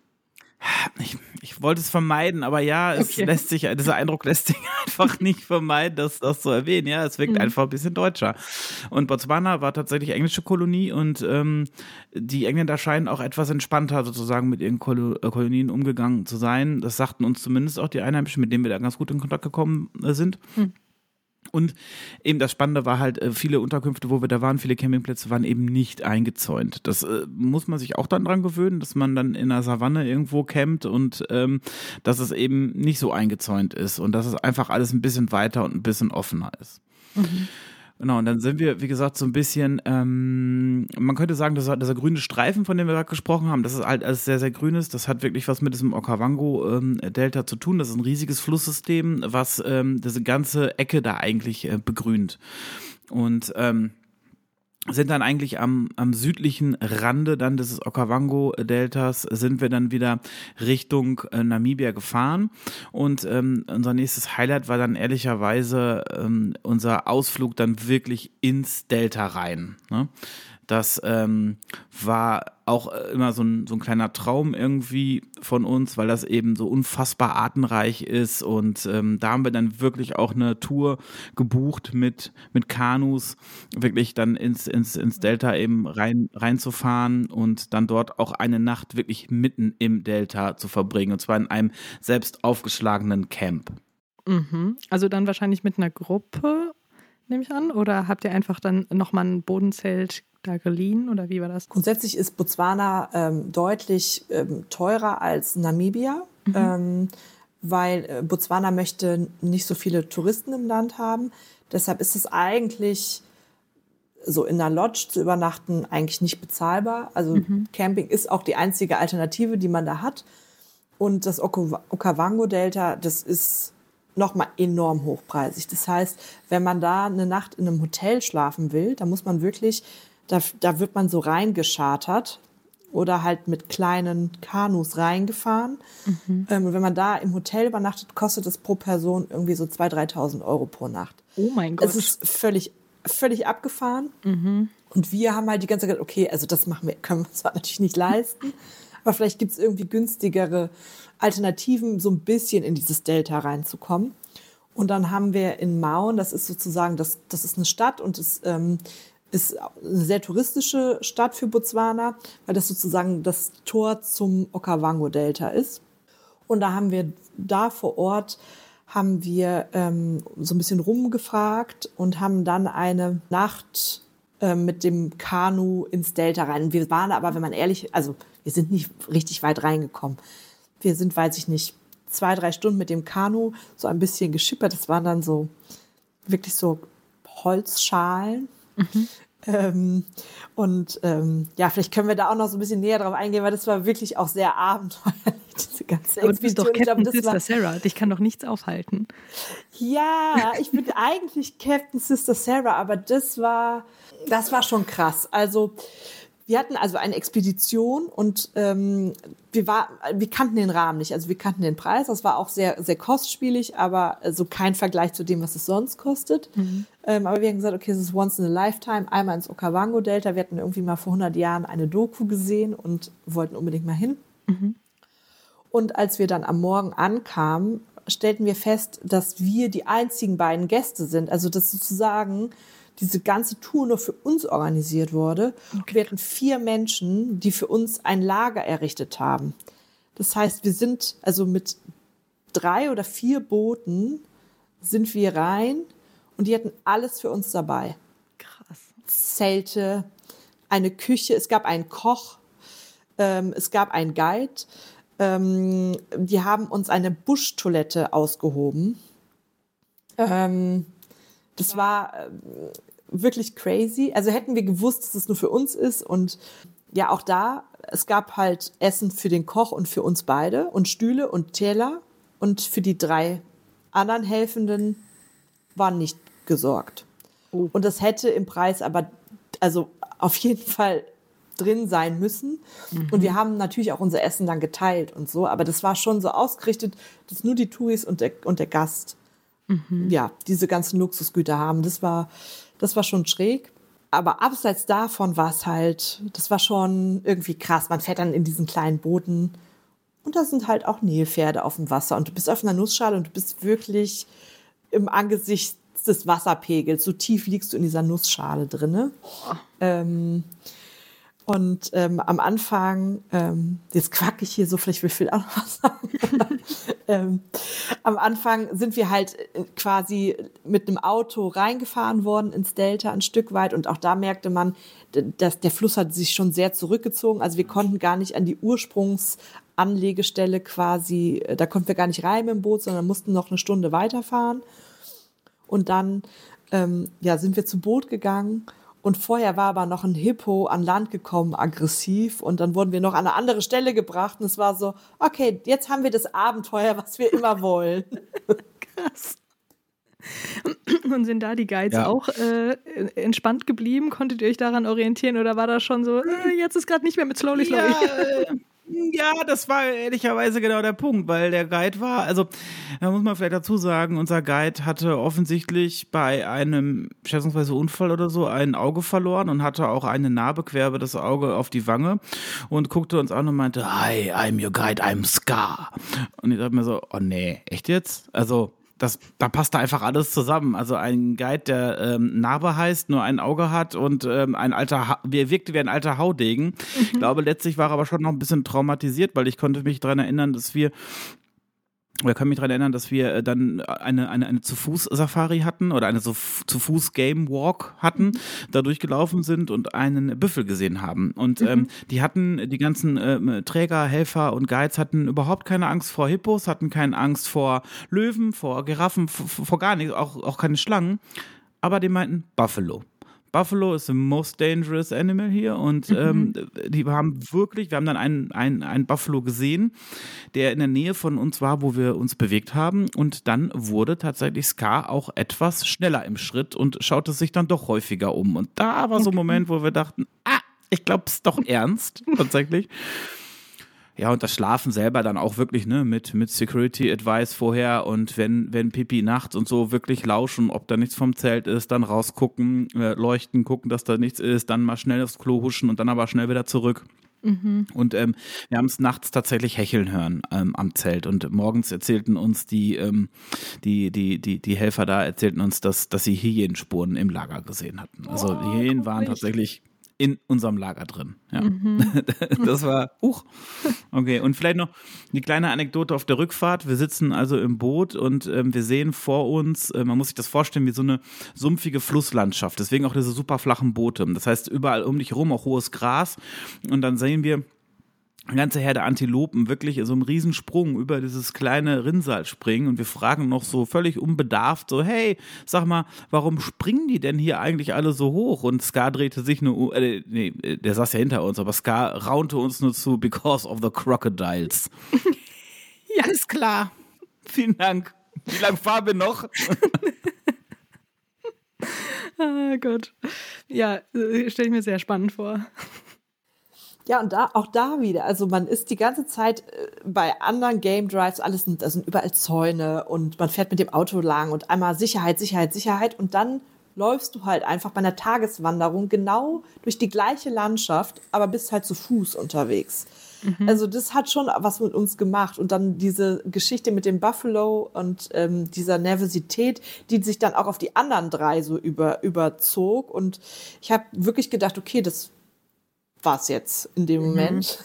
[SPEAKER 4] ich wollte es vermeiden, aber ja, dieser Eindruck lässt sich einfach nicht vermeiden, das zu erwähnen. Ja, es wirkt einfach ein bisschen deutscher. Und Botswana war tatsächlich englische Kolonie, und die Engländer scheinen auch etwas entspannter sozusagen mit ihren Kolonien umgegangen zu sein. Das sagten uns zumindest auch die Einheimischen, mit denen wir da ganz gut in Kontakt gekommen sind. Und eben das Spannende war halt, viele Unterkünfte, wo wir da waren, viele Campingplätze waren eben nicht eingezäunt. Das muss man sich auch dann dran gewöhnen, dass man dann in der Savanne irgendwo campt und dass es eben nicht so eingezäunt ist und dass es einfach alles ein bisschen weiter und ein bisschen offener ist. Genau, und dann sind wir, wie gesagt, so ein bisschen, man könnte sagen, dieser grüne Streifen, von dem wir gerade gesprochen haben, das ist halt alles sehr, sehr grünes. Das hat wirklich was mit diesem Okavango-Delta zu tun. Das ist ein riesiges Flusssystem, was diese ganze Ecke da eigentlich begrünt. Und sind dann eigentlich am südlichen Rande dann des Okavango-Deltas sind wir dann wieder Richtung Namibia gefahren, und unser nächstes Highlight war dann ehrlicherweise unser Ausflug dann wirklich ins Delta rein, ne? Das war auch immer so ein kleiner Traum irgendwie von uns, weil das eben so unfassbar artenreich ist, und da haben wir dann wirklich auch eine Tour gebucht mit Kanus, wirklich dann ins Delta eben reinzufahren und dann dort auch eine Nacht wirklich mitten im Delta zu verbringen, und zwar in einem selbst aufgeschlagenen Camp.
[SPEAKER 2] Also dann wahrscheinlich mit einer Gruppe, nehme ich an, oder habt ihr einfach dann nochmal ein Bodenzelt da geliehen, oder wie war das?
[SPEAKER 3] Grundsätzlich ist Botswana deutlich teurer als Namibia, weil Botswana möchte nicht so viele Touristen im Land haben. Deshalb ist es eigentlich so in einer Lodge zu übernachten eigentlich nicht bezahlbar. Also Camping ist auch die einzige Alternative, die man da hat. Und das Okavango-Delta, das ist nochmal enorm hochpreisig. Das heißt, wenn man da eine Nacht in einem Hotel schlafen will, dann muss man wirklich, da wird man so reingeschartert oder halt mit kleinen Kanus reingefahren. Und wenn man da im Hotel übernachtet, kostet es pro Person irgendwie so 2.000, 3.000 Euro pro Nacht.
[SPEAKER 2] Oh mein Gott.
[SPEAKER 3] Es ist völlig abgefahren. Und wir haben halt die ganze Zeit gedacht, okay, also das können wir zwar natürlich nicht leisten, aber vielleicht gibt es irgendwie günstigere Alternativen, so ein bisschen in dieses Delta reinzukommen. Und dann haben wir in Maun, das ist sozusagen, das ist eine Stadt und es ist eine sehr touristische Stadt für Botswana, weil das sozusagen das Tor zum Okavango-Delta ist. Und da vor Ort haben wir so ein bisschen rumgefragt und haben dann eine Nacht mit dem Kanu ins Delta rein. Wir waren aber, wenn man ehrlich, also wir sind nicht richtig weit reingekommen. Wir sind, weiß ich nicht, 2-3 Stunden mit dem Kanu so ein bisschen geschippert. Das waren dann so wirklich so Holzschalen. Vielleicht können wir da auch noch so ein bisschen näher drauf eingehen, weil das war wirklich auch sehr abenteuerlich, diese ganze
[SPEAKER 2] Aber du bist doch
[SPEAKER 3] Expedition.
[SPEAKER 2] Captain Sister Sarah, dich kann doch nichts aufhalten.
[SPEAKER 3] Ja, ich bin eigentlich Captain Sister Sarah, aber das war schon krass. Also wir hatten also eine Expedition und wir kannten den Rahmen nicht. Also wir kannten den Preis. Das war auch sehr, sehr kostspielig, aber also kein Vergleich zu dem, was es sonst kostet. Aber wir haben gesagt, okay, es ist once in a lifetime. Einmal ins Okavango-Delta. Wir hatten irgendwie mal vor 100 Jahren eine Doku gesehen und wollten unbedingt mal hin. Und als wir dann am Morgen ankamen, stellten wir fest, dass wir die einzigen beiden Gäste sind. Also dass sozusagen diese ganze Tour nur für uns organisiert wurde. Okay. Wir hatten 4 Menschen, die für uns ein Lager errichtet haben. Das heißt, wir sind also mit 3 oder 4 Booten sind wir rein und die hatten alles für uns dabei.
[SPEAKER 2] Krass.
[SPEAKER 3] Zelte, eine Küche, es gab einen Koch, es gab einen Guide. Die haben uns eine Buschtoilette ausgehoben. Das war wirklich crazy. Also hätten wir gewusst, dass es nur für uns ist. Und ja, auch da, es gab halt Essen für den Koch und für uns beide und Stühle und Teller. Und für die 3 anderen Helfenden war nicht gesorgt. Oh. Und das hätte im Preis aber also auf jeden Fall drin sein müssen. Und wir haben natürlich auch unser Essen dann geteilt und so. Aber das war schon so ausgerichtet, dass nur die Touris und der Gast ja, diese ganzen Luxusgüter haben. Das war schon schräg. Aber abseits davon war es halt, das war schon irgendwie krass. Man fährt dann in diesen kleinen Booten und da sind halt auch Nilpferde auf dem Wasser. Und du bist auf einer Nussschale und du bist wirklich im Angesicht des Wasserpegels. So tief liegst du in dieser Nussschale drinne. Am Anfang, jetzt quack ich hier so, vielleicht will Phil auch noch was sagen. Am Anfang sind wir halt quasi mit einem Auto reingefahren worden ins Delta ein Stück weit und auch da merkte man, dass der Fluss hat sich schon sehr zurückgezogen. Also wir konnten gar nicht an die Ursprungsanlegestelle quasi, da konnten wir gar nicht rein mit dem Boot, sondern mussten noch eine Stunde weiterfahren. Und dann sind wir zum Boot gegangen. Und vorher war aber noch ein Hippo an Land gekommen, aggressiv. Und dann wurden wir noch an eine andere Stelle gebracht. Und es war so, okay, jetzt haben wir das Abenteuer, was wir immer wollen.
[SPEAKER 2] Krass. Und sind da die Guides auch entspannt geblieben? Konntet ihr euch daran orientieren? Oder war das schon so, jetzt ist gerade nicht mehr mit Slowly?
[SPEAKER 4] Ja, das war ehrlicherweise genau der Punkt, weil der Guide war, also da muss man vielleicht dazu sagen, unser Guide hatte offensichtlich bei einem schätzungsweise Unfall oder so ein Auge verloren und hatte auch eine Narbe quer über das Auge auf die Wange und guckte uns an und meinte, hi, I'm your guide, I'm Scar. Und ich dachte mir so, oh nee, echt jetzt? Also da passt da einfach alles zusammen. Also ein Guide, der Narbe heißt, nur ein Auge hat und wirkte wie ein alter Haudegen. Ich glaube, letztlich war er aber schon noch ein bisschen traumatisiert, weil ich konnte mich daran erinnern, dass wir dann eine Zu-Fuß-Safari hatten oder eine Zu-Fuß-Game-Walk hatten, da durchgelaufen sind und einen Büffel gesehen haben. Und die ganzen Träger, Helfer und Guides hatten überhaupt keine Angst vor Hippos, hatten keine Angst vor Löwen, vor Giraffen, vor gar nichts, auch keine Schlangen. Aber die meinten Buffalo. Buffalo is the most dangerous animal hier und wir haben dann einen Buffalo gesehen, der in der Nähe von uns war, wo wir uns bewegt haben und dann wurde tatsächlich Scar auch etwas schneller im Schritt und schaute sich dann doch häufiger um und da war so ein Moment, wo wir dachten, Ich glaube es doch ernst, tatsächlich. Ja, und das Schlafen selber dann auch wirklich, ne, mit Security Advice vorher und wenn Pipi nachts und so wirklich lauschen, ob da nichts vom Zelt ist, dann rausgucken, leuchten, gucken, dass da nichts ist, dann mal schnell aufs Klo huschen und dann aber schnell wieder zurück. Und wir haben es nachts tatsächlich hecheln hören am Zelt und morgens erzählten uns die Helfer da erzählten uns, dass sie Hyänenspuren im Lager gesehen hatten. Also die Hyänen waren tatsächlich in unserem Lager drin. Ja. Das war, okay. Und vielleicht noch die kleine Anekdote auf der Rückfahrt. Wir sitzen also im Boot und wir sehen vor uns, man muss sich das vorstellen, wie so eine sumpfige Flusslandschaft. Deswegen auch diese super flachen Boote. Das heißt, überall um dich herum auch hohes Gras. Und dann sehen wir eine ganze Herde Antilopen wirklich so einen Riesensprung über dieses kleine Rinnsal springen und wir fragen noch so völlig unbedarft so, hey, sag mal, warum springen die denn hier eigentlich alle so hoch? Und Scar drehte sich nur, der saß ja hinter uns, aber Scar raunte uns nur zu, because of the crocodiles. Ja, ist klar. Vielen Dank. Wie lange fahren wir noch?
[SPEAKER 2] Oh Gott. Ja, stelle ich mir sehr spannend vor.
[SPEAKER 3] Ja, und auch da wieder, also man ist die ganze Zeit bei anderen Game Drives, da sind überall Zäune und man fährt mit dem Auto lang und einmal Sicherheit und dann läufst du halt einfach bei einer Tageswanderung genau durch die gleiche Landschaft, aber bist halt zu Fuß unterwegs. Also das hat schon was mit uns gemacht und dann diese Geschichte mit dem Buffalo und dieser Nervosität, die sich dann auch auf die anderen drei so überzog und ich habe wirklich gedacht, okay, das war's jetzt in dem Moment.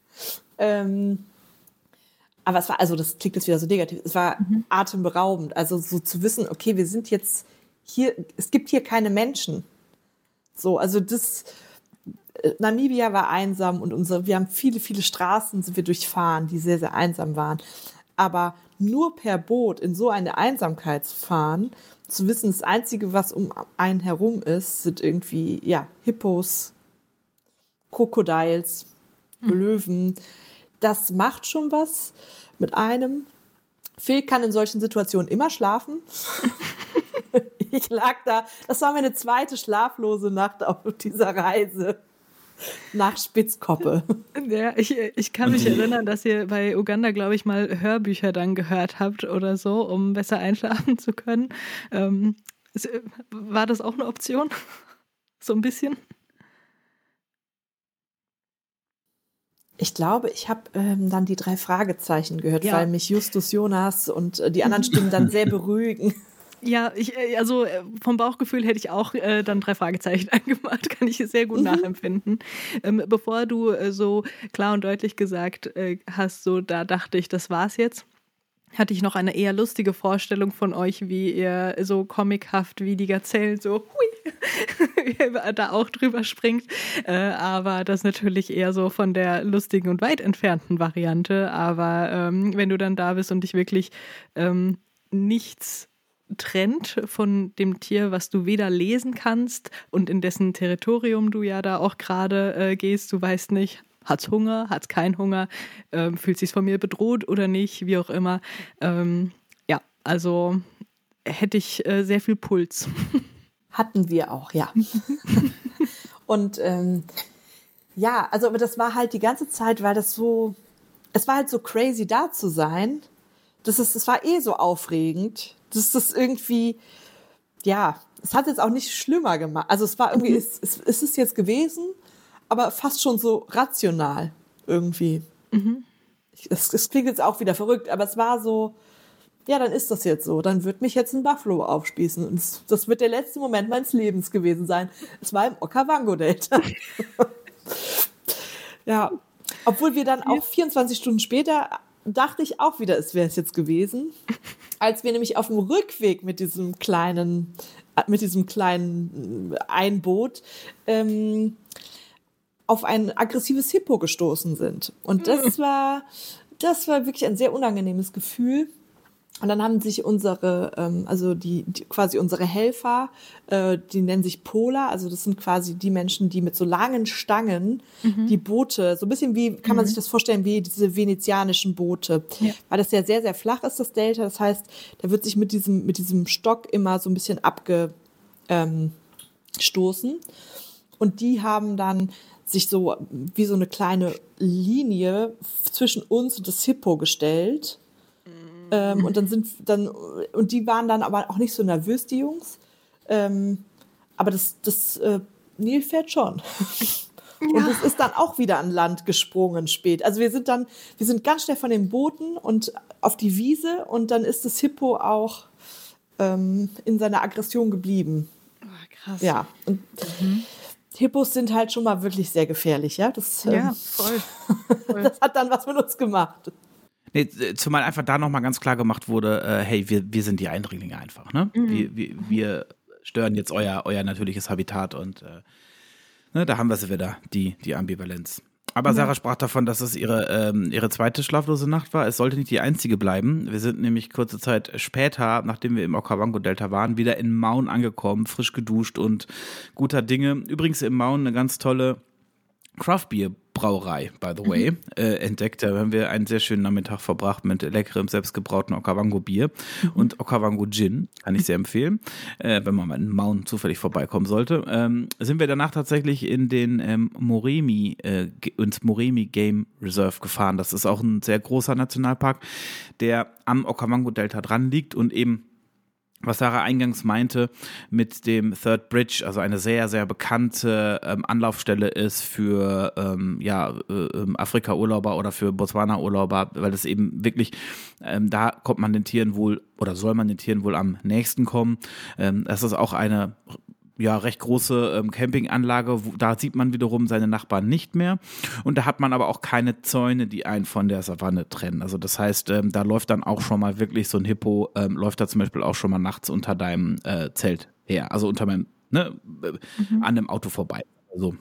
[SPEAKER 3] Aber es war, also das klingt jetzt wieder so negativ, es war atemberaubend. Also so zu wissen, okay, wir sind jetzt hier, es gibt hier keine Menschen. So, also Namibia war einsam und wir haben viele, viele Straßen sind wir durchfahren, die sehr, sehr einsam waren. Aber nur per Boot in so eine Einsamkeit zu fahren, zu wissen, das Einzige, was um einen herum ist, sind irgendwie, ja, Hippos, Crocodiles, Löwen, das macht schon was mit einem. Phil kann in solchen Situationen immer schlafen. Ich lag da, das war meine zweite schlaflose Nacht auf dieser Reise nach Spitzkoppe.
[SPEAKER 2] Ja, ich kann mich erinnern, dass ihr bei Uganda, glaube ich, mal Hörbücher dann gehört habt oder so, um besser einschlafen zu können. War das auch eine Option? So ein bisschen?
[SPEAKER 3] Ich glaube, ich habe dann die 3 Fragezeichen gehört, weil mich Justus Jonas und die anderen Stimmen dann sehr beruhigen.
[SPEAKER 2] Ja, also vom Bauchgefühl hätte ich auch dann 3 Fragezeichen angemacht, kann ich sehr gut nachempfinden. Bevor du so klar und deutlich gesagt hast, so da dachte ich, das war's jetzt, hatte ich noch eine eher lustige Vorstellung von euch, wie ihr so comichaft wie die Gazellen so da auch drüber springt. Aber das natürlich eher so von der lustigen und weit entfernten Variante. Aber wenn du dann da bist und dich wirklich nichts trennt von dem Tier, was du weder lesen kannst und in dessen Territorium du ja da auch gerade gehst, du weißt nicht, hat's Hunger, hat's keinen Hunger, fühlt sich's von mir bedroht oder nicht, wie auch immer. Ja, also hätte ich sehr viel Puls.
[SPEAKER 3] Hatten wir auch, ja. Und ja, also aber das war halt die ganze Zeit, weil es war halt so crazy da zu sein. Das war so aufregend, dass das irgendwie, ja, es hat jetzt auch nicht schlimmer gemacht. Also es war irgendwie, es ist jetzt gewesen, aber fast schon so rational irgendwie. Es klingt jetzt auch wieder verrückt, aber es war so, ja, dann ist das jetzt so. Dann wird mich jetzt ein Buffalo aufspießen. Und das wird der letzte Moment meines Lebens gewesen sein. Es war im Okavango-Delta. Ja, obwohl wir dann auch 24 Stunden später dachte ich auch wieder, es wäre es jetzt gewesen, als wir nämlich auf dem Rückweg mit diesem kleinen Einboot auf ein aggressives Hippo gestoßen sind. Und das war wirklich ein sehr unangenehmes Gefühl. Und dann haben sich unsere, quasi unsere Helfer, die nennen sich Pola, also das sind quasi die Menschen, die mit so langen Stangen die Boote, so ein bisschen wie, kann man sich das vorstellen, wie diese venezianischen Boote, weil das ja sehr, sehr flach ist, das Delta, das heißt, da wird sich mit diesem Stock immer so ein bisschen abgestoßen und die haben dann sich so wie so eine kleine Linie zwischen uns und das Hippo gestellt. Und und die waren dann aber auch nicht so nervös, die Jungs. Aber das Nilpferd schon. Und es ist dann auch wieder an Land gesprungen spät. Also wir sind ganz schnell von den Booten und auf die Wiese und dann ist das Hippo auch in seiner Aggression geblieben.
[SPEAKER 2] Oh, krass.
[SPEAKER 3] Ja, und Hippos sind halt schon mal wirklich sehr gefährlich, ja?
[SPEAKER 2] Voll.
[SPEAKER 3] Das hat dann was mit uns gemacht.
[SPEAKER 4] Nee, zumal einfach da nochmal ganz klar gemacht wurde, hey, wir sind die Eindringlinge einfach, ne? Wir stören jetzt euer natürliches Habitat und da haben wir sie wieder, die Ambivalenz. Aber Sarah sprach davon, dass es ihre zweite schlaflose Nacht war. Es sollte nicht die einzige bleiben. Wir sind nämlich kurze Zeit später, nachdem wir im Okavango-Delta waren, wieder in Maun angekommen, frisch geduscht und guter Dinge. Übrigens in Maun eine ganz tolle Craft-Bier-Brauerei, by the way, entdeckt. Da haben wir einen sehr schönen Nachmittag verbracht mit leckerem, selbstgebrauten Okavango-Bier und Okavango-Gin. Kann ich sehr empfehlen, wenn man mal in Maun zufällig vorbeikommen sollte. Sind wir danach tatsächlich in den ins Moremi Game Reserve gefahren. Das ist auch ein sehr großer Nationalpark, der am Okavango-Delta dran liegt und eben, was Sarah eingangs meinte, mit dem Third Bridge, also eine sehr, sehr bekannte Anlaufstelle ist für Afrika-Urlauber oder für Botswana-Urlauber, weil es eben wirklich, da kommt man den Tieren wohl, oder soll man den Tieren wohl am nächsten kommen. Das ist auch eine recht große Campinganlage, da sieht man wiederum seine Nachbarn nicht mehr und da hat man aber auch keine Zäune, die einen von der Savanne trennen. Also das heißt, da läuft dann auch schon mal wirklich so ein Hippo, läuft da zum Beispiel auch schon mal nachts unter deinem Zelt her, also unter meinem, an dem Auto vorbei. Also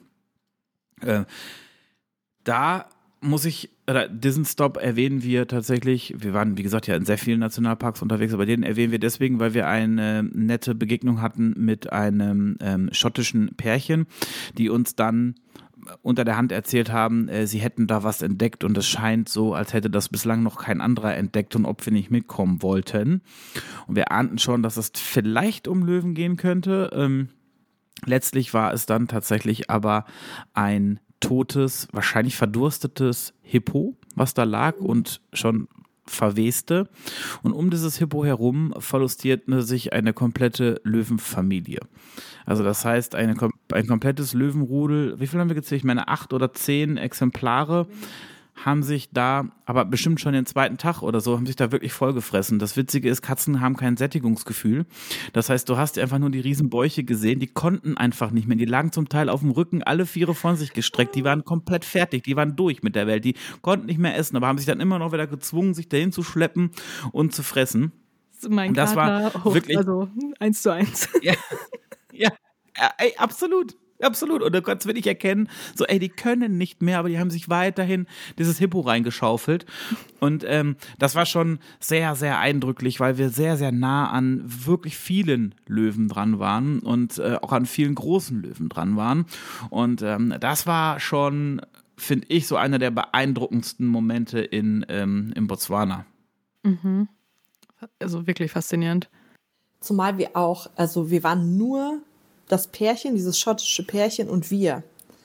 [SPEAKER 4] diesen Stop erwähnen wir tatsächlich, wir waren, wie gesagt, ja in sehr vielen Nationalparks unterwegs, aber den erwähnen wir deswegen, weil wir eine nette Begegnung hatten mit einem schottischen Pärchen, die uns dann unter der Hand erzählt haben, sie hätten da was entdeckt und es scheint so, als hätte das bislang noch kein anderer entdeckt und ob wir nicht mitkommen wollten. Und wir ahnten schon, dass es vielleicht um Löwen gehen könnte. Letztlich war es dann tatsächlich aber ein totes, wahrscheinlich verdurstetes Hippo, was da lag und schon verweste. Und um dieses Hippo herum verlustierte sich eine komplette Löwenfamilie. Also das heißt, ein komplettes Löwenrudel, wie viel haben wir gezählt? Ich meine 8 oder 10 Exemplare haben sich da, aber bestimmt schon den zweiten Tag oder so, haben sich da wirklich vollgefressen. Das Witzige ist, Katzen haben kein Sättigungsgefühl. Das heißt, du hast einfach nur die riesen Bäuche gesehen, die konnten einfach nicht mehr. Die lagen zum Teil auf dem Rücken, alle Viere von sich gestreckt. Die waren komplett fertig, die waren durch mit der Welt. Die konnten nicht mehr essen, aber haben sich dann immer noch wieder gezwungen, sich dahin zu schleppen und zu fressen.
[SPEAKER 2] Mein
[SPEAKER 4] das
[SPEAKER 2] Kater
[SPEAKER 4] war wirklich,
[SPEAKER 2] also 1:1.
[SPEAKER 4] Ja, ey, absolut. Absolut. Und du kannst wirklich erkennen, so, die können nicht mehr, aber die haben sich weiterhin dieses Hippo reingeschaufelt. Und das war schon sehr, sehr eindrücklich, weil wir sehr, sehr nah an wirklich vielen Löwen dran waren und auch an vielen großen Löwen dran waren. Und das war schon, finde ich, so einer der beeindruckendsten Momente in Botswana.
[SPEAKER 2] Mhm. Also wirklich faszinierend.
[SPEAKER 3] Zumal wir waren nur das Pärchen, dieses schottische Pärchen und wir.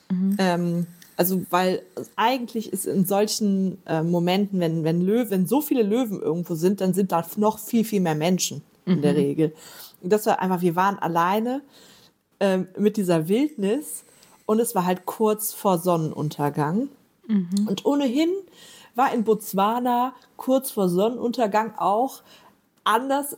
[SPEAKER 3] Weil eigentlich ist in solchen Momenten, wenn so viele Löwen irgendwo sind, dann sind da noch viel, viel mehr Menschen in der Regel. Und das war einfach, wir waren alleine mit dieser Wildnis und es war halt kurz vor Sonnenuntergang. Und ohnehin war in Botswana kurz vor Sonnenuntergang auch anders,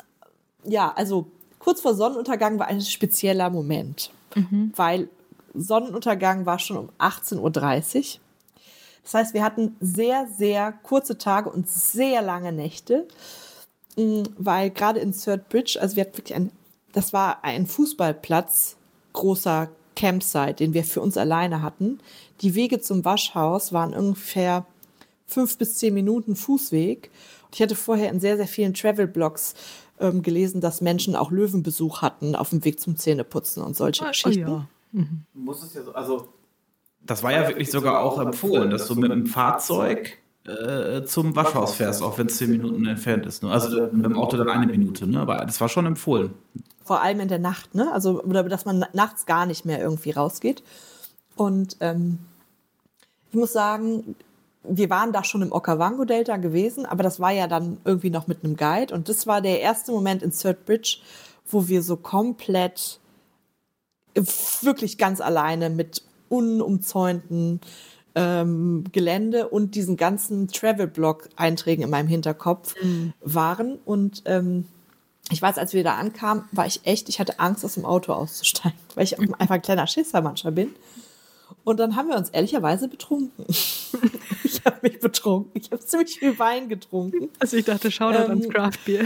[SPEAKER 3] kurz vor Sonnenuntergang war ein spezieller Moment, weil Sonnenuntergang war schon um 18:30 Uhr. Das heißt, wir hatten sehr, sehr kurze Tage und sehr lange Nächte, weil gerade in Third Bridge, also wir hatten wirklich das war ein Fußballplatz, großer Campsite, den wir für uns alleine hatten. Die Wege zum Waschhaus waren ungefähr 5 bis 10 Minuten Fußweg. Und ich hatte vorher in sehr, sehr vielen Travel-Blogs gelesen, dass Menschen auch Löwenbesuch hatten auf dem Weg zum Zähneputzen und solche Geschichten.
[SPEAKER 2] Ja.
[SPEAKER 4] Muss es ja so, also das war ja wirklich sogar auch empfohlen, dass du mit einem Fahrzeug zum Waschhaus fährst, auch wenn es 10 Minuten entfernt ist. Ne? Also mit dem Auto dann 1 Minute, ne? Aber das war schon empfohlen.
[SPEAKER 3] Vor allem in der Nacht, ne? Also, oder dass man nachts gar nicht mehr irgendwie rausgeht. Und ich muss sagen, wir waren da schon im Okavango-Delta gewesen, aber das war ja dann irgendwie noch mit einem Guide. Und das war der erste Moment in Third Bridge, wo wir so komplett, wirklich ganz alleine mit unumzäunten Gelände und diesen ganzen Travel-Blog-Einträgen in meinem Hinterkopf waren. Und ich weiß, als wir da ankamen, ich hatte Angst, aus dem Auto auszusteigen, weil ich einfach ein kleiner Schisser manchmal bin. Und dann haben wir uns ehrlicherweise betrunken. Ich habe mich betrunken. Ich habe ziemlich viel Wein getrunken.
[SPEAKER 2] Also ich dachte, Shoutout ans Craftbier.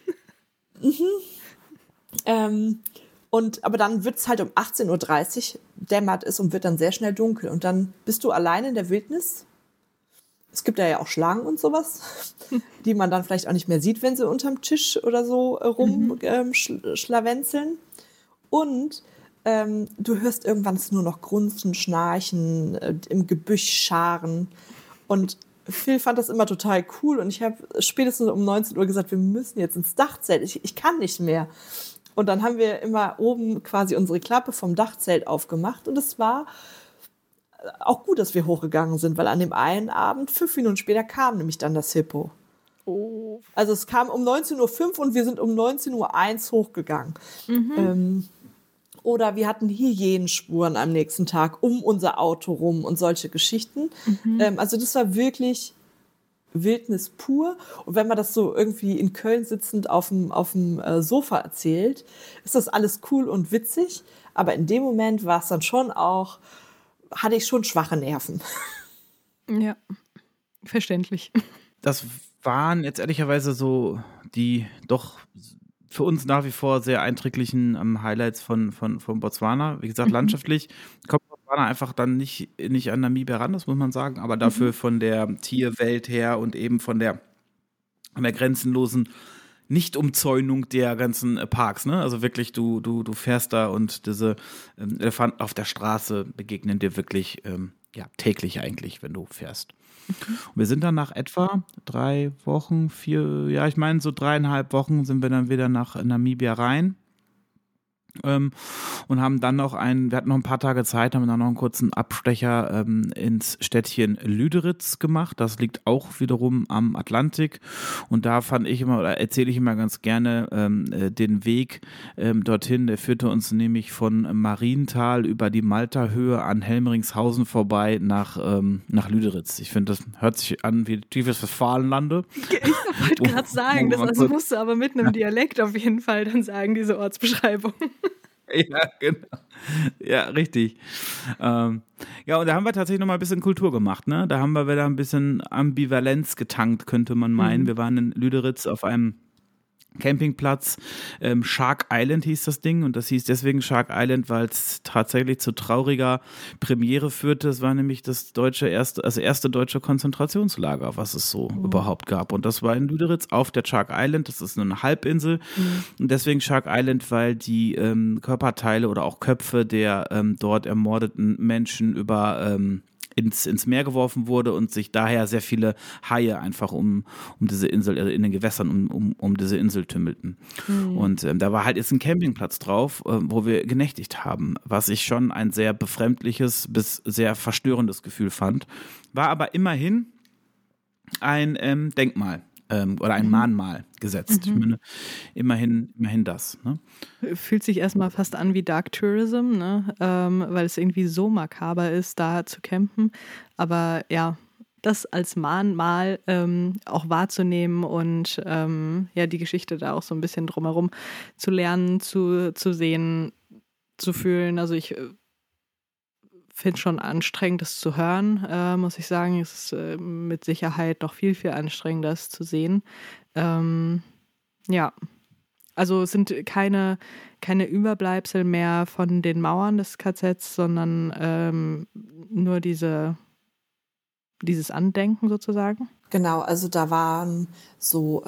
[SPEAKER 3] Aber dann wird es halt um 18:30 Uhr, dämmert es und wird dann sehr schnell dunkel. Und dann bist du allein in der Wildnis. Es gibt ja auch Schlangen und sowas, die man dann vielleicht auch nicht mehr sieht, wenn sie unterm Tisch oder so schlawenzeln. Und du hörst irgendwann nur noch Grunzen, Schnarchen, im Gebüsch scharen. Und Phil fand das immer total cool. Und ich habe spätestens um 19 Uhr gesagt, wir müssen jetzt ins Dachzelt. Ich kann nicht mehr. Und dann haben wir immer oben quasi unsere Klappe vom Dachzelt aufgemacht. Und es war auch gut, dass wir hochgegangen sind, weil an dem einen Abend, 5 Minuten später, kam nämlich dann das Hippo.
[SPEAKER 2] Oh.
[SPEAKER 3] Also es kam um 19:05 Uhr und wir sind um 19:01 Uhr hochgegangen. Oder wir hatten Hyänenspuren am nächsten Tag um unser Auto rum und solche Geschichten. Also das war wirklich Wildnis pur. Und wenn man das so irgendwie in Köln sitzend auf dem Sofa erzählt, ist das alles cool und witzig. Aber in dem Moment war es dann schon auch, hatte ich schon schwache Nerven.
[SPEAKER 2] Ja, verständlich.
[SPEAKER 4] Das waren jetzt ehrlicherweise so die doch für uns nach wie vor sehr einträglichen Highlights von Botswana. Wie gesagt, landschaftlich kommt Botswana einfach dann nicht an Namibia ran, das muss man sagen, aber dafür von der Tierwelt her und eben von der grenzenlosen Nicht-Umzäunung der ganzen Parks, ne? Also wirklich, du fährst da und diese Elefanten auf der Straße begegnen dir wirklich täglich eigentlich, wenn du fährst. Und wir sind dann nach etwa 3 Wochen, 4, ja, ich meine so 3,5 Wochen sind wir dann wieder nach Namibia rein. Und haben dann wir hatten noch ein paar Tage Zeit, haben dann noch einen kurzen Abstecher ins Städtchen Lüderitz gemacht. Das liegt auch wiederum am Atlantik. Und da erzähle ich immer ganz gerne den Weg dorthin. Der führte uns nämlich von Marienthal über die Malta-Höhe an Helmeringshausen vorbei nach Lüderitz. Ich finde, das hört sich an wie tiefes Westfalenlande.
[SPEAKER 2] Ich wollte gerade sagen, das musst du aber mit einem Dialekt auf jeden Fall dann sagen, diese Ortsbeschreibung.
[SPEAKER 4] Ja, genau. Ja, richtig. Und da haben wir tatsächlich noch mal ein bisschen Kultur gemacht, ne? Da haben wir wieder ein bisschen Ambivalenz getankt, könnte man meinen. Wir waren in Lüderitz auf einem Campingplatz, Shark Island hieß das Ding, und das hieß deswegen Shark Island, weil es tatsächlich zu trauriger Premiere führte. Es war nämlich das erste deutsche Konzentrationslager, was es so überhaupt gab, und das war in Lüderitz auf der Shark Island. Das ist nur eine Halbinsel, und deswegen Shark Island, weil die Körperteile oder auch Köpfe der dort ermordeten Menschen ins Meer geworfen wurde und sich daher sehr viele Haie einfach um diese Insel, in den Gewässern um diese Insel tümmelten. Und da war halt jetzt ein Campingplatz drauf, wo wir genächtigt haben, was ich schon ein sehr befremdliches bis sehr verstörendes Gefühl fand. War aber immerhin ein Denkmal oder ein Mahnmal gesetzt. Ich meine, immerhin das. Ne?
[SPEAKER 2] Fühlt sich erstmal fast an wie Dark Tourism, ne? Weil es irgendwie so makaber ist, da zu campen. Aber ja, das als Mahnmal auch wahrzunehmen und die Geschichte da auch so ein bisschen drumherum zu lernen, zu sehen, zu fühlen. Also ich finde es schon anstrengend, das zu hören, muss ich sagen. Es ist mit Sicherheit noch viel, viel anstrengender, das zu sehen. Also es sind keine Überbleibsel mehr von den Mauern des KZs, sondern nur dieses Andenken sozusagen.
[SPEAKER 3] Genau, also da waren so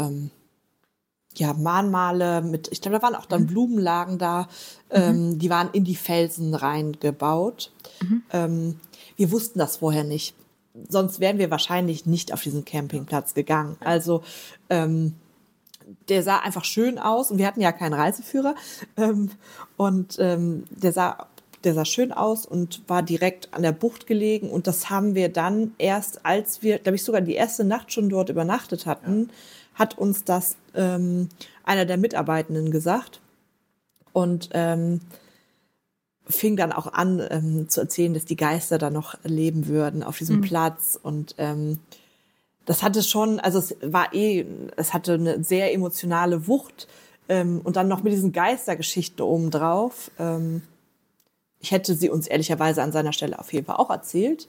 [SPEAKER 3] Mahnmale ich glaube, da waren auch dann Blumenlagen da, die waren in die Felsen reingebaut. Wir wussten das vorher nicht, sonst wären wir wahrscheinlich nicht auf diesen Campingplatz gegangen. Also der sah einfach schön aus, und wir hatten ja keinen Reiseführer, und der sah der sah schön aus und war direkt an der Bucht gelegen. Und das haben wir dann erst, als wir, glaube ich, sogar die erste Nacht schon dort übernachtet hatten, hat uns das einer der Mitarbeitenden gesagt. Und fing dann auch an zu erzählen, dass die Geister da noch leben würden auf diesem Platz. Und das hatte schon, also es hatte eine sehr emotionale Wucht. Und dann noch mit diesen Geistergeschichten obendrauf. Ich hätte sie uns ehrlicherweise an seiner Stelle auf jeden Fall auch erzählt.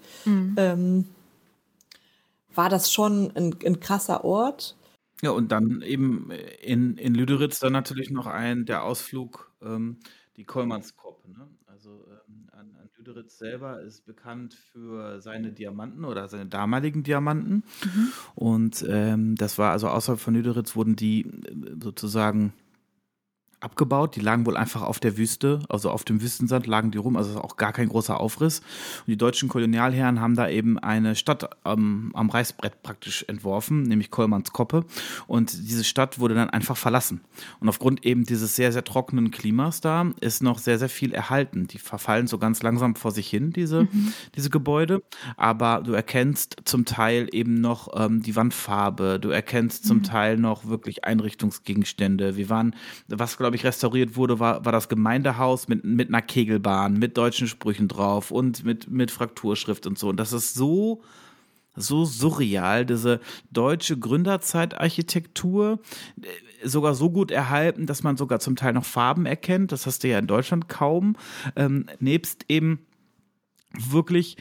[SPEAKER 3] War das schon ein krasser Ort.
[SPEAKER 4] Ja, und dann eben in Lüderitz dann natürlich noch der Ausflug, die Kollmannskoppe. Ne? Also an Lüderitz selber ist bekannt für seine Diamanten oder seine damaligen Diamanten. Und das war also außerhalb von Lüderitz wurden die sozusagen abgebaut. Die lagen wohl einfach auf der Wüste, also auf dem Wüstensand lagen die rum, also auch gar kein großer Aufriss. Und die deutschen Kolonialherren haben da eben eine Stadt am Reißbrett praktisch entworfen, nämlich Kollmannskoppe. Und diese Stadt wurde dann einfach verlassen. Und aufgrund eben dieses sehr, sehr trockenen Klimas da ist noch sehr, sehr viel erhalten. Die verfallen so ganz langsam vor sich hin, diese Gebäude. Aber du erkennst zum Teil eben noch die Wandfarbe. Du erkennst zum Teil noch wirklich Einrichtungsgegenstände. Was glaube ich restauriert wurde, war das Gemeindehaus mit einer Kegelbahn, mit deutschen Sprüchen drauf und mit Frakturschrift und so. Und das ist so surreal, diese deutsche Gründerzeitarchitektur, sogar so gut erhalten, dass man sogar zum Teil noch Farben erkennt. Das hast du ja in Deutschland kaum. Nebst eben wirklich,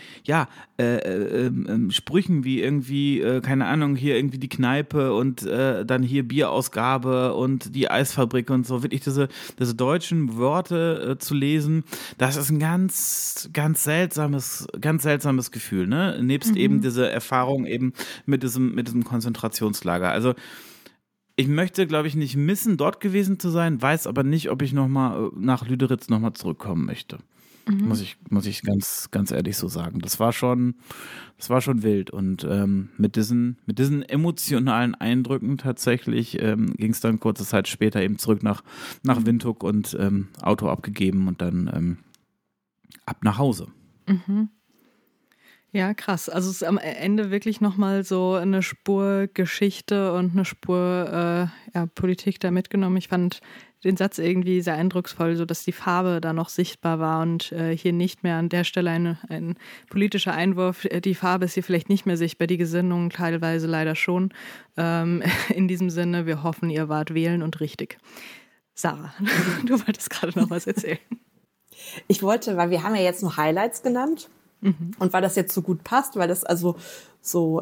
[SPEAKER 4] Sprüchen wie irgendwie, keine Ahnung, hier irgendwie die Kneipe und dann hier Bierausgabe und die Eisfabrik und so, wirklich diese deutschen Worte zu lesen, das ist ein ganz, ganz seltsames Gefühl, ne? Nebst eben diese Erfahrung eben mit diesem Konzentrationslager. Also ich möchte, glaube ich, nicht missen, dort gewesen zu sein, weiß aber nicht, ob ich nochmal nach Lüderitz nochmal zurückkommen möchte. Muss ich ganz, ganz ehrlich so sagen. Das war schon wild. Und mit diesen emotionalen Eindrücken tatsächlich ging es dann kurze Zeit später eben zurück nach Windhoek und Auto abgegeben und dann ab nach Hause.
[SPEAKER 2] Ja, krass. Also es ist am Ende wirklich nochmal so eine Spur Geschichte und eine Spur Politik da mitgenommen. Ich fand den Satz irgendwie sehr eindrucksvoll, so dass die Farbe da noch sichtbar war und hier nicht mehr an der Stelle ein politischer Einwurf. Die Farbe ist hier vielleicht nicht mehr sichtbar, die Gesinnung teilweise leider schon. In diesem Sinne, wir hoffen, ihr wart wählen und richtig. Sarah, du wolltest gerade noch was erzählen.
[SPEAKER 3] Ich wollte, weil wir haben ja jetzt nur Highlights genannt und weil das jetzt so gut passt, weil das also so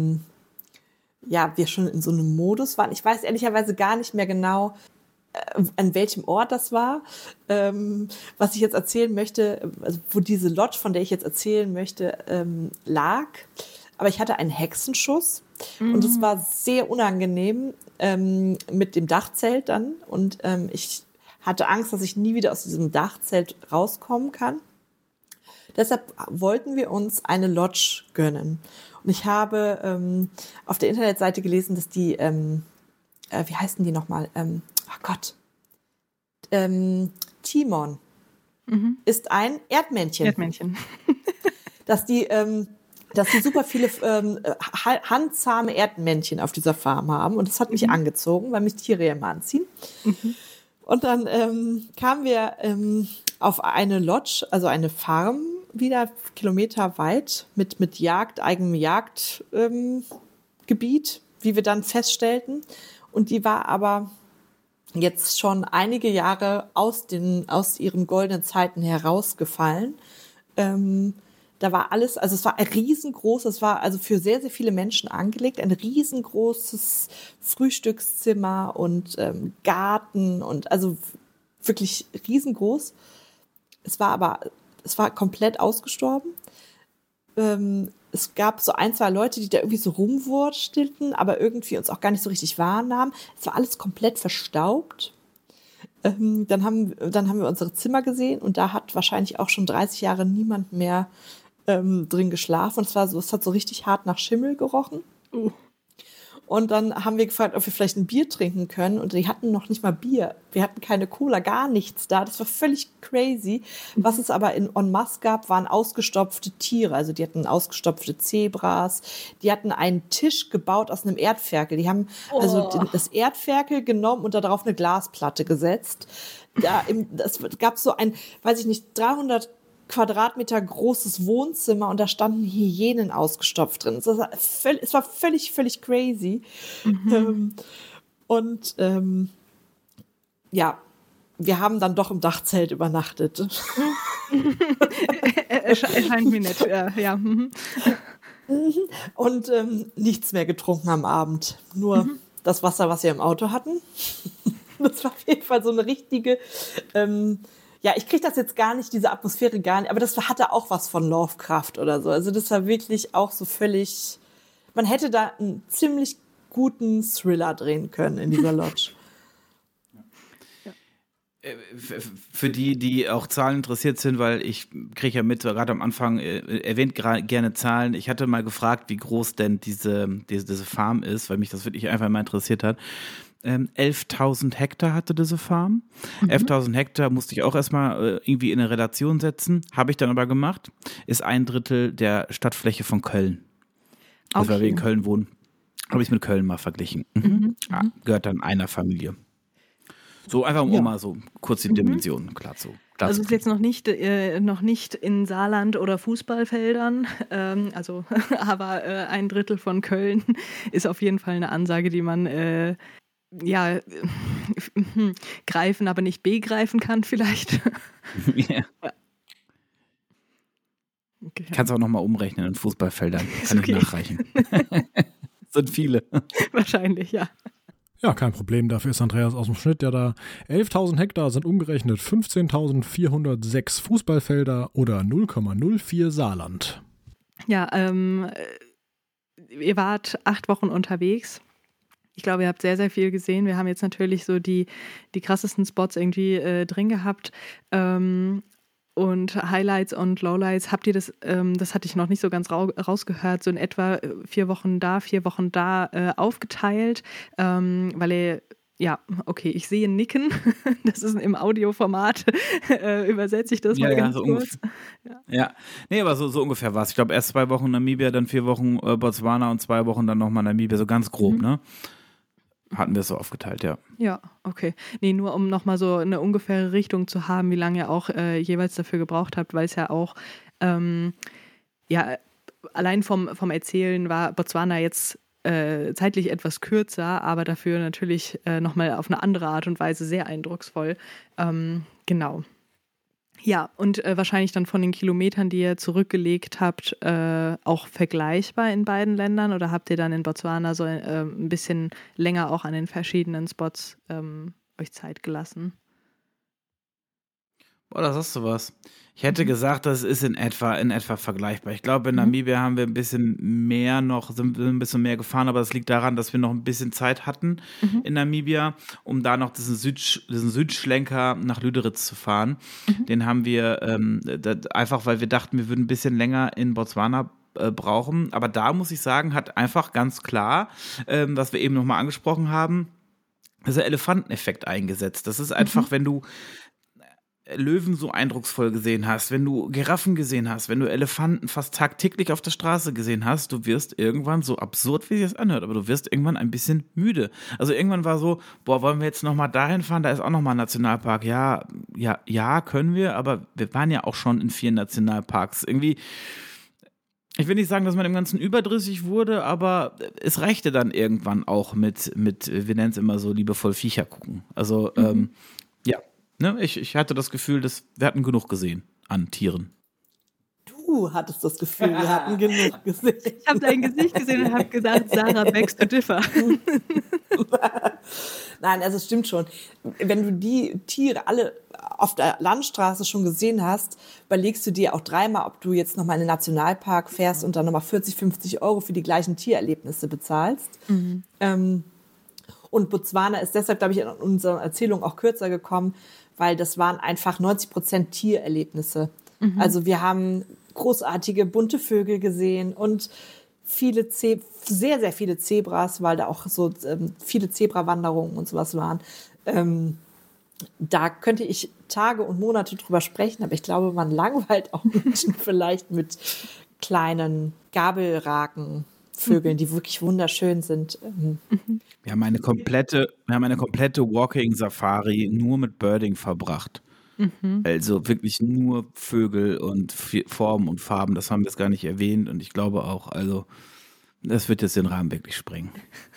[SPEAKER 3] wir schon in so einem Modus waren. Ich weiß ehrlicherweise gar nicht mehr genau, an welchem Ort das war, was ich jetzt erzählen möchte, also wo diese Lodge, von der ich jetzt erzählen möchte, lag. Aber ich hatte einen Hexenschuss und es war sehr unangenehm mit dem Dachzelt dann. Und ich hatte Angst, dass ich nie wieder aus diesem Dachzelt rauskommen kann. Deshalb wollten wir uns eine Lodge gönnen. Und ich habe auf der Internetseite gelesen, dass die, wie heißen die nochmal? Timon ist ein Erdmännchen. dass die super viele handzahme Erdmännchen auf dieser Farm haben. Und das hat mich angezogen, weil mich Tiere ja immer anziehen. Und dann kamen wir auf eine Lodge, also eine Farm, wieder kilometerweit mit eigenem Jagdgebiet, wie wir dann feststellten. Und die war aber jetzt schon einige Jahre aus ihren goldenen Zeiten herausgefallen. Da war alles, also es war riesengroß, es war also für sehr, sehr viele Menschen angelegt, ein riesengroßes Frühstückszimmer und Garten und also wirklich riesengroß. Es war komplett ausgestorben. Es gab so 1, 2 Leute, die da irgendwie so rumwurstelten, aber irgendwie uns auch gar nicht so richtig wahrnahmen. Es war alles komplett verstaubt. Dann haben wir unsere Zimmer gesehen und da hat wahrscheinlich auch schon 30 Jahre niemand mehr drin geschlafen. Und es hat so richtig hart nach Schimmel gerochen. Und dann haben wir gefragt, ob wir vielleicht ein Bier trinken können. Und die hatten noch nicht mal Bier. Wir hatten keine Cola, gar nichts da. Das war völlig crazy. Was es aber in en masse gab, waren ausgestopfte Tiere. Also die hatten ausgestopfte Zebras. Die hatten einen Tisch gebaut aus einem Erdferkel. Die haben also das Erdferkel genommen und darauf eine Glasplatte gesetzt. Es gab so ein, weiß ich nicht, 300 Quadratmeter großes Wohnzimmer und da standen Hyänen ausgestopft drin. Es war völlig, völlig crazy. Ja, wir haben dann doch im Dachzelt übernachtet.
[SPEAKER 2] Erscheint mir nett, ja.
[SPEAKER 3] Und nichts mehr getrunken am Abend. Nur das Wasser, was wir im Auto hatten. Das war auf jeden Fall so eine richtige... ja, ich kriege das jetzt gar nicht, diese Atmosphäre gar nicht, aber das hatte auch was von Lovecraft oder so. Also das war wirklich auch so völlig, man hätte da einen ziemlich guten Thriller drehen können in dieser Lodge.
[SPEAKER 4] Für die auch Zahlen interessiert sind, weil ich kriege ja mit, gerade am Anfang erwähnt gerne Zahlen. Ich hatte mal gefragt, wie groß denn diese Farm ist, weil mich das wirklich einfach mal interessiert hat. 11.000 Hektar hatte diese Farm. 11.000 Hektar musste ich auch erstmal irgendwie in eine Relation setzen. Habe ich dann aber gemacht. Ist 1/3 der Stadtfläche von Köln. Also weil wir in Köln wohnen, habe ich es mit Köln mal verglichen. Gehört dann einer Familie. So einfach um mal so kurz die Dimensionen klar zu.
[SPEAKER 2] Also es ist jetzt noch nicht in Saarland oder Fußballfeldern, aber 1/3 von Köln ist auf jeden Fall eine Ansage, die man greifen, aber nicht begreifen kann vielleicht.
[SPEAKER 4] Yeah. Okay. Kannst auch nochmal umrechnen in Fußballfeldern. Kann ich nachreichen. Sind viele.
[SPEAKER 2] Wahrscheinlich, ja.
[SPEAKER 1] Ja, kein Problem. Dafür ist Andreas aus dem Schnitt ja da. 11.000 Hektar sind umgerechnet 15.406 Fußballfelder oder 0,04 Saarland.
[SPEAKER 2] Ja, ihr wart 8 Wochen unterwegs. Ich glaube, ihr habt sehr, sehr viel gesehen. Wir haben jetzt natürlich so die krassesten Spots irgendwie drin gehabt. Und Highlights und Lowlights, habt ihr das hatte ich noch nicht so ganz rausgehört, so in etwa 4 Wochen da, 4 Wochen da aufgeteilt, weil ihr, ja, okay, ich sehe Nicken, das ist im Audioformat, übersetze ich das mal ganz kurz.
[SPEAKER 4] Ja, nee, aber so ungefähr war es. Ich glaube, erst 2 Wochen Namibia, dann 4 Wochen Botswana und 2 Wochen dann nochmal Namibia, so ganz grob, ne? Hatten wir es so aufgeteilt, ja.
[SPEAKER 2] Ja, okay. Nee, nur um nochmal so eine ungefähre Richtung zu haben, wie lange ihr auch jeweils dafür gebraucht habt, weil es ja auch, allein vom Erzählen war Botswana jetzt zeitlich etwas kürzer, aber dafür natürlich nochmal auf eine andere Art und Weise sehr eindrucksvoll. Genau. Ja, und wahrscheinlich dann von den Kilometern, die ihr zurückgelegt habt, auch vergleichbar in beiden Ländern, oder habt ihr dann in Botswana so ein bisschen länger auch an den verschiedenen Spots euch Zeit gelassen?
[SPEAKER 4] Boah, da sagst du was. Ich hätte gesagt, das ist in etwa vergleichbar. Ich glaube, in Namibia haben wir ein bisschen mehr sind ein bisschen mehr gefahren, aber das liegt daran, dass wir noch ein bisschen Zeit hatten in Namibia, um da noch diesen Südschlenker nach Lüderitz zu fahren. Den haben wir einfach, weil wir dachten, wir würden ein bisschen länger in Botswana brauchen. Aber da muss ich sagen, hat einfach ganz klar, was wir eben nochmal angesprochen haben, dieser Elefanteneffekt eingesetzt. Das ist einfach, wenn du Löwen so eindrucksvoll gesehen hast, wenn du Giraffen gesehen hast, wenn du Elefanten fast tagtäglich auf der Straße gesehen hast, du wirst irgendwann, so absurd wie sich das anhört, aber du wirst irgendwann ein bisschen müde. Also irgendwann war so, wollen wir jetzt nochmal dahin fahren, da ist auch nochmal ein Nationalpark. Ja, können wir, aber wir waren ja auch schon in 4 Nationalparks. Irgendwie, ich will nicht sagen, dass man im Ganzen überdrüssig wurde, aber es reichte dann irgendwann auch mit wir nennen es immer so liebevoll Viecher gucken. Also, ja. Ne, ich hatte das Gefühl, wir hatten genug gesehen an Tieren.
[SPEAKER 3] Du hattest das Gefühl, wir hatten genug gesehen.
[SPEAKER 2] Ich habe dein Gesicht gesehen und habe gedacht, Sarah, beggst to differ.
[SPEAKER 3] Nein, also es stimmt schon. Wenn du die Tiere alle auf der Landstraße schon gesehen hast, überlegst du dir auch 3-mal, ob du jetzt nochmal in den Nationalpark fährst und dann nochmal 40, 50 € für die gleichen Tiererlebnisse bezahlst. Und Botswana ist deshalb, glaube ich, in unserer Erzählung auch kürzer gekommen, weil das waren einfach 90% Tiererlebnisse. Also wir haben großartige bunte Vögel gesehen und sehr, sehr viele Zebras, weil da auch so viele Zebrawanderungen und sowas waren. Da könnte ich Tage und Monate drüber sprechen, aber ich glaube, man langweilt auch Menschen vielleicht mit kleinen Gabelrakenvögeln, die wirklich wunderschön sind.
[SPEAKER 4] Wir haben eine komplette Walking-Safari nur mit Birding verbracht. Also wirklich nur Vögel und Formen und Farben, das haben wir jetzt gar nicht erwähnt und ich glaube auch, also das wird jetzt den Rahmen wirklich sprengen.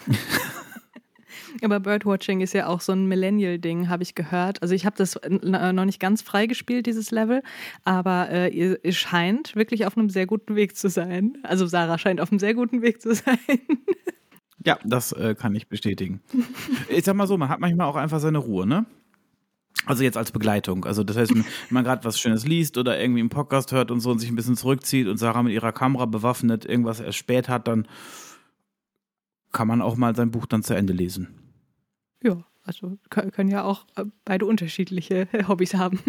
[SPEAKER 2] Aber Birdwatching ist ja auch so ein Millennial-Ding, habe ich gehört. Also ich habe das noch nicht ganz freigespielt, dieses Level, aber ihr scheint wirklich auf einem sehr guten Weg zu sein. Also Sarah scheint auf einem sehr guten Weg zu sein.
[SPEAKER 4] Ja, das kann ich bestätigen. Ich sag mal so, man hat manchmal auch einfach seine Ruhe, ne? Also jetzt als Begleitung. Also das heißt, wenn man gerade was Schönes liest oder irgendwie einen Podcast hört und so und sich ein bisschen zurückzieht und Sarah mit ihrer Kamera bewaffnet irgendwas erspäht hat, dann kann man auch mal sein Buch dann zu Ende lesen.
[SPEAKER 2] Ja, also können ja auch beide unterschiedliche Hobbys haben.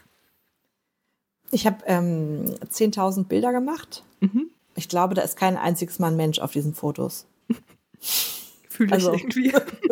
[SPEAKER 3] Ich habe 10.000 Bilder gemacht. Ich glaube, da ist kein einziges Mal ein Mensch auf diesen Fotos.
[SPEAKER 2] Fühle ich irgendwie.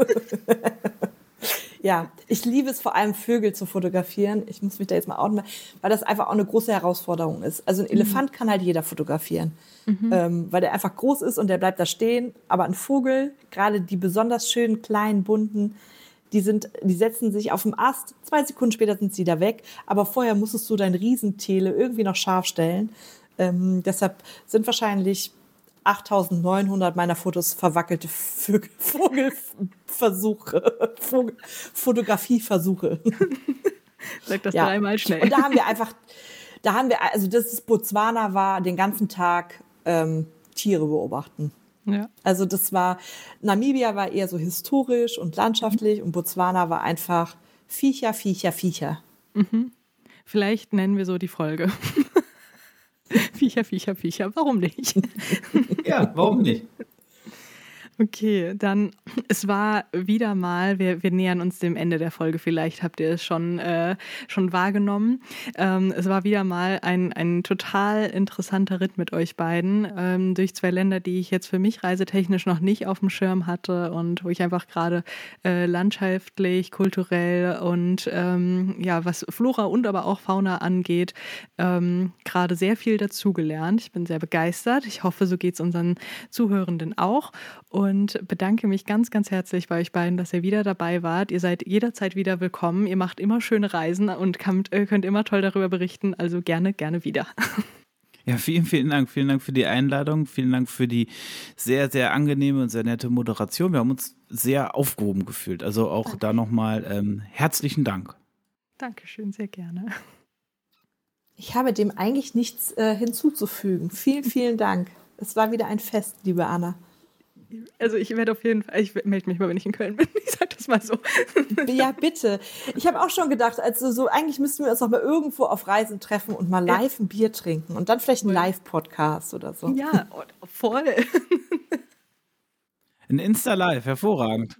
[SPEAKER 3] Ja, ich liebe es vor allem, Vögel zu fotografieren. Ich muss mich da jetzt mal outen, weil das einfach auch eine große Herausforderung ist. Also ein Elefant kann halt jeder fotografieren, weil der einfach groß ist und der bleibt da stehen. Aber ein Vogel, gerade die besonders schönen, kleinen, bunten, die setzen sich auf dem Ast, 2 Sekunden später sind sie da weg. Aber vorher musstest du dein Riesentele irgendwie noch scharf stellen. Deshalb sind wahrscheinlich 8.900 meiner Fotos verwackelte Vogelversuche, Fotografieversuche.
[SPEAKER 2] Sag das 3-mal schnell.
[SPEAKER 3] Und also das ist Botswana war den ganzen Tag Tiere beobachten.
[SPEAKER 2] Ja.
[SPEAKER 3] Also Namibia war eher so historisch und landschaftlich und Botswana war einfach Viecher.
[SPEAKER 2] Vielleicht nennen wir so die Folge. Viecher, warum nicht?
[SPEAKER 4] Ja, warum nicht?
[SPEAKER 2] Okay, dann, es war wieder mal, wir nähern uns dem Ende der Folge, vielleicht habt ihr es schon wahrgenommen. Es war wieder mal ein total interessanter Ritt mit euch beiden, durch 2 Länder, die ich jetzt für mich reisetechnisch noch nicht auf dem Schirm hatte und wo ich einfach gerade landschaftlich, kulturell und was Flora und aber auch Fauna angeht, gerade sehr viel dazugelernt. Ich bin sehr begeistert. Ich hoffe, so geht es unseren Zuhörenden auch. Und bedanke mich ganz, ganz herzlich bei euch beiden, dass ihr wieder dabei wart. Ihr seid jederzeit wieder willkommen. Ihr macht immer schöne Reisen und könnt immer toll darüber berichten. Also gerne, gerne wieder.
[SPEAKER 4] Ja, vielen, vielen Dank. Vielen Dank für die Einladung. Vielen Dank für die sehr, sehr angenehme und sehr nette Moderation. Wir haben uns sehr aufgehoben gefühlt. Also auch da nochmal herzlichen Dank.
[SPEAKER 2] Dankeschön, sehr gerne.
[SPEAKER 3] Ich habe dem eigentlich nichts hinzuzufügen. Vielen, vielen Dank. Es war wieder ein Fest, liebe Anna.
[SPEAKER 2] Also ich melde mich mal, wenn ich in Köln bin. Ich sag das mal so.
[SPEAKER 3] Ja, bitte. Ich habe auch schon gedacht, also eigentlich müssten wir uns noch mal irgendwo auf Reisen treffen und mal live ein Bier trinken und dann vielleicht einen Live-Podcast oder so.
[SPEAKER 2] Ja, voll.
[SPEAKER 4] Ein Insta-Live, hervorragend.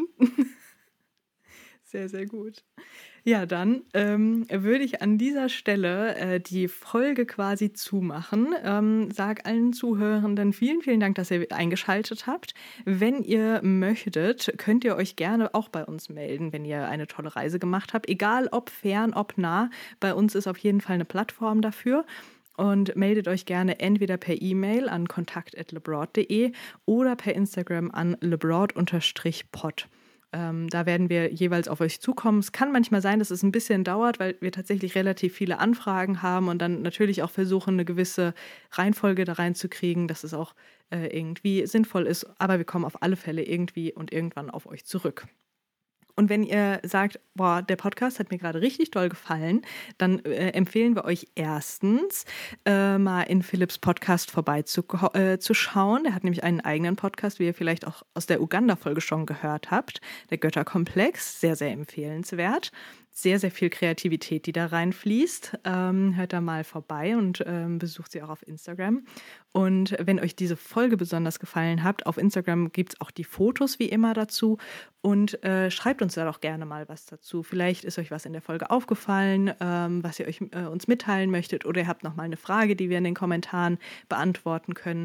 [SPEAKER 2] Sehr, sehr gut. Ja, dann würde ich an dieser Stelle die Folge quasi zumachen. Sag allen Zuhörenden vielen, vielen Dank, dass ihr eingeschaltet habt. Wenn ihr möchtet, könnt ihr euch gerne auch bei uns melden, wenn ihr eine tolle Reise gemacht habt. Egal ob fern, ob nah, bei uns ist auf jeden Fall eine Plattform dafür. Und meldet euch gerne entweder per E-Mail an kontakt@lebroad.de oder per Instagram an lebroad_pod. Da werden wir jeweils auf euch zukommen. Es kann manchmal sein, dass es ein bisschen dauert, weil wir tatsächlich relativ viele Anfragen haben und dann natürlich auch versuchen, eine gewisse Reihenfolge da reinzukriegen, dass es auch irgendwie sinnvoll ist. Aber wir kommen auf alle Fälle irgendwie und irgendwann auf euch zurück. Und wenn ihr sagt, boah, der Podcast hat mir gerade richtig doll gefallen, dann empfehlen wir euch erstens, mal in Philipps Podcast zu schauen. Der hat nämlich einen eigenen Podcast, wie ihr vielleicht auch aus der Uganda-Folge schon gehört habt. Der Götterkomplex, sehr, sehr empfehlenswert. Sehr, sehr viel Kreativität, die da reinfließt. Hört da mal vorbei und besucht sie auch auf Instagram. Und wenn euch diese Folge besonders gefallen hat, auf Instagram gibt es auch die Fotos wie immer dazu. Und schreibt uns da doch gerne mal was dazu. Vielleicht ist euch was in der Folge aufgefallen, was ihr uns mitteilen möchtet. Oder ihr habt noch mal eine Frage, die wir in den Kommentaren beantworten können.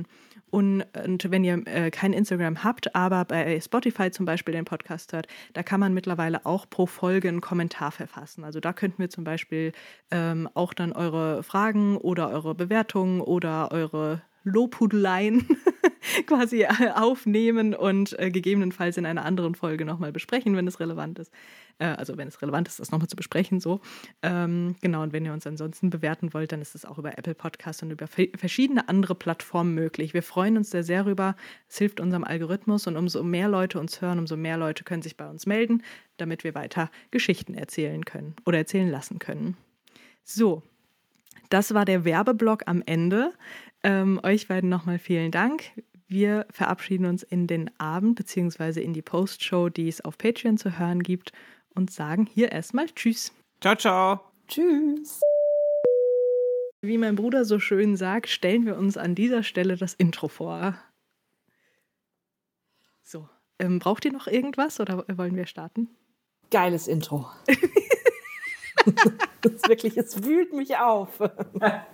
[SPEAKER 2] Und wenn ihr kein Instagram habt, aber bei Spotify zum Beispiel den Podcast hört, da kann man mittlerweile auch pro Folge einen Kommentar verfassen. Also da könnten wir zum Beispiel auch dann eure Fragen oder eure Bewertungen oder eure Lobhudeleien quasi aufnehmen und gegebenenfalls in einer anderen Folge nochmal besprechen, wenn es relevant ist. Also wenn es relevant ist, das nochmal zu besprechen, so. Genau, und wenn ihr uns ansonsten bewerten wollt, dann ist es auch über Apple Podcasts und über verschiedene andere Plattformen möglich. Wir freuen uns sehr, sehr rüber. Es hilft unserem Algorithmus und umso mehr Leute uns hören, umso mehr Leute können sich bei uns melden, damit wir weiter Geschichten erzählen können oder erzählen lassen können. So, das war der Werbeblock am Ende. Euch beiden nochmal vielen Dank. Wir verabschieden uns in den Abend bzw. in die Postshow, die es auf Patreon zu hören gibt und sagen hier erstmal Tschüss.
[SPEAKER 4] Ciao, ciao.
[SPEAKER 3] Tschüss.
[SPEAKER 2] Wie mein Bruder so schön sagt, stellen wir uns an dieser Stelle das Intro vor. So, braucht ihr noch irgendwas oder wollen wir starten?
[SPEAKER 3] Geiles Intro. Das ist wirklich, es wühlt mich auf.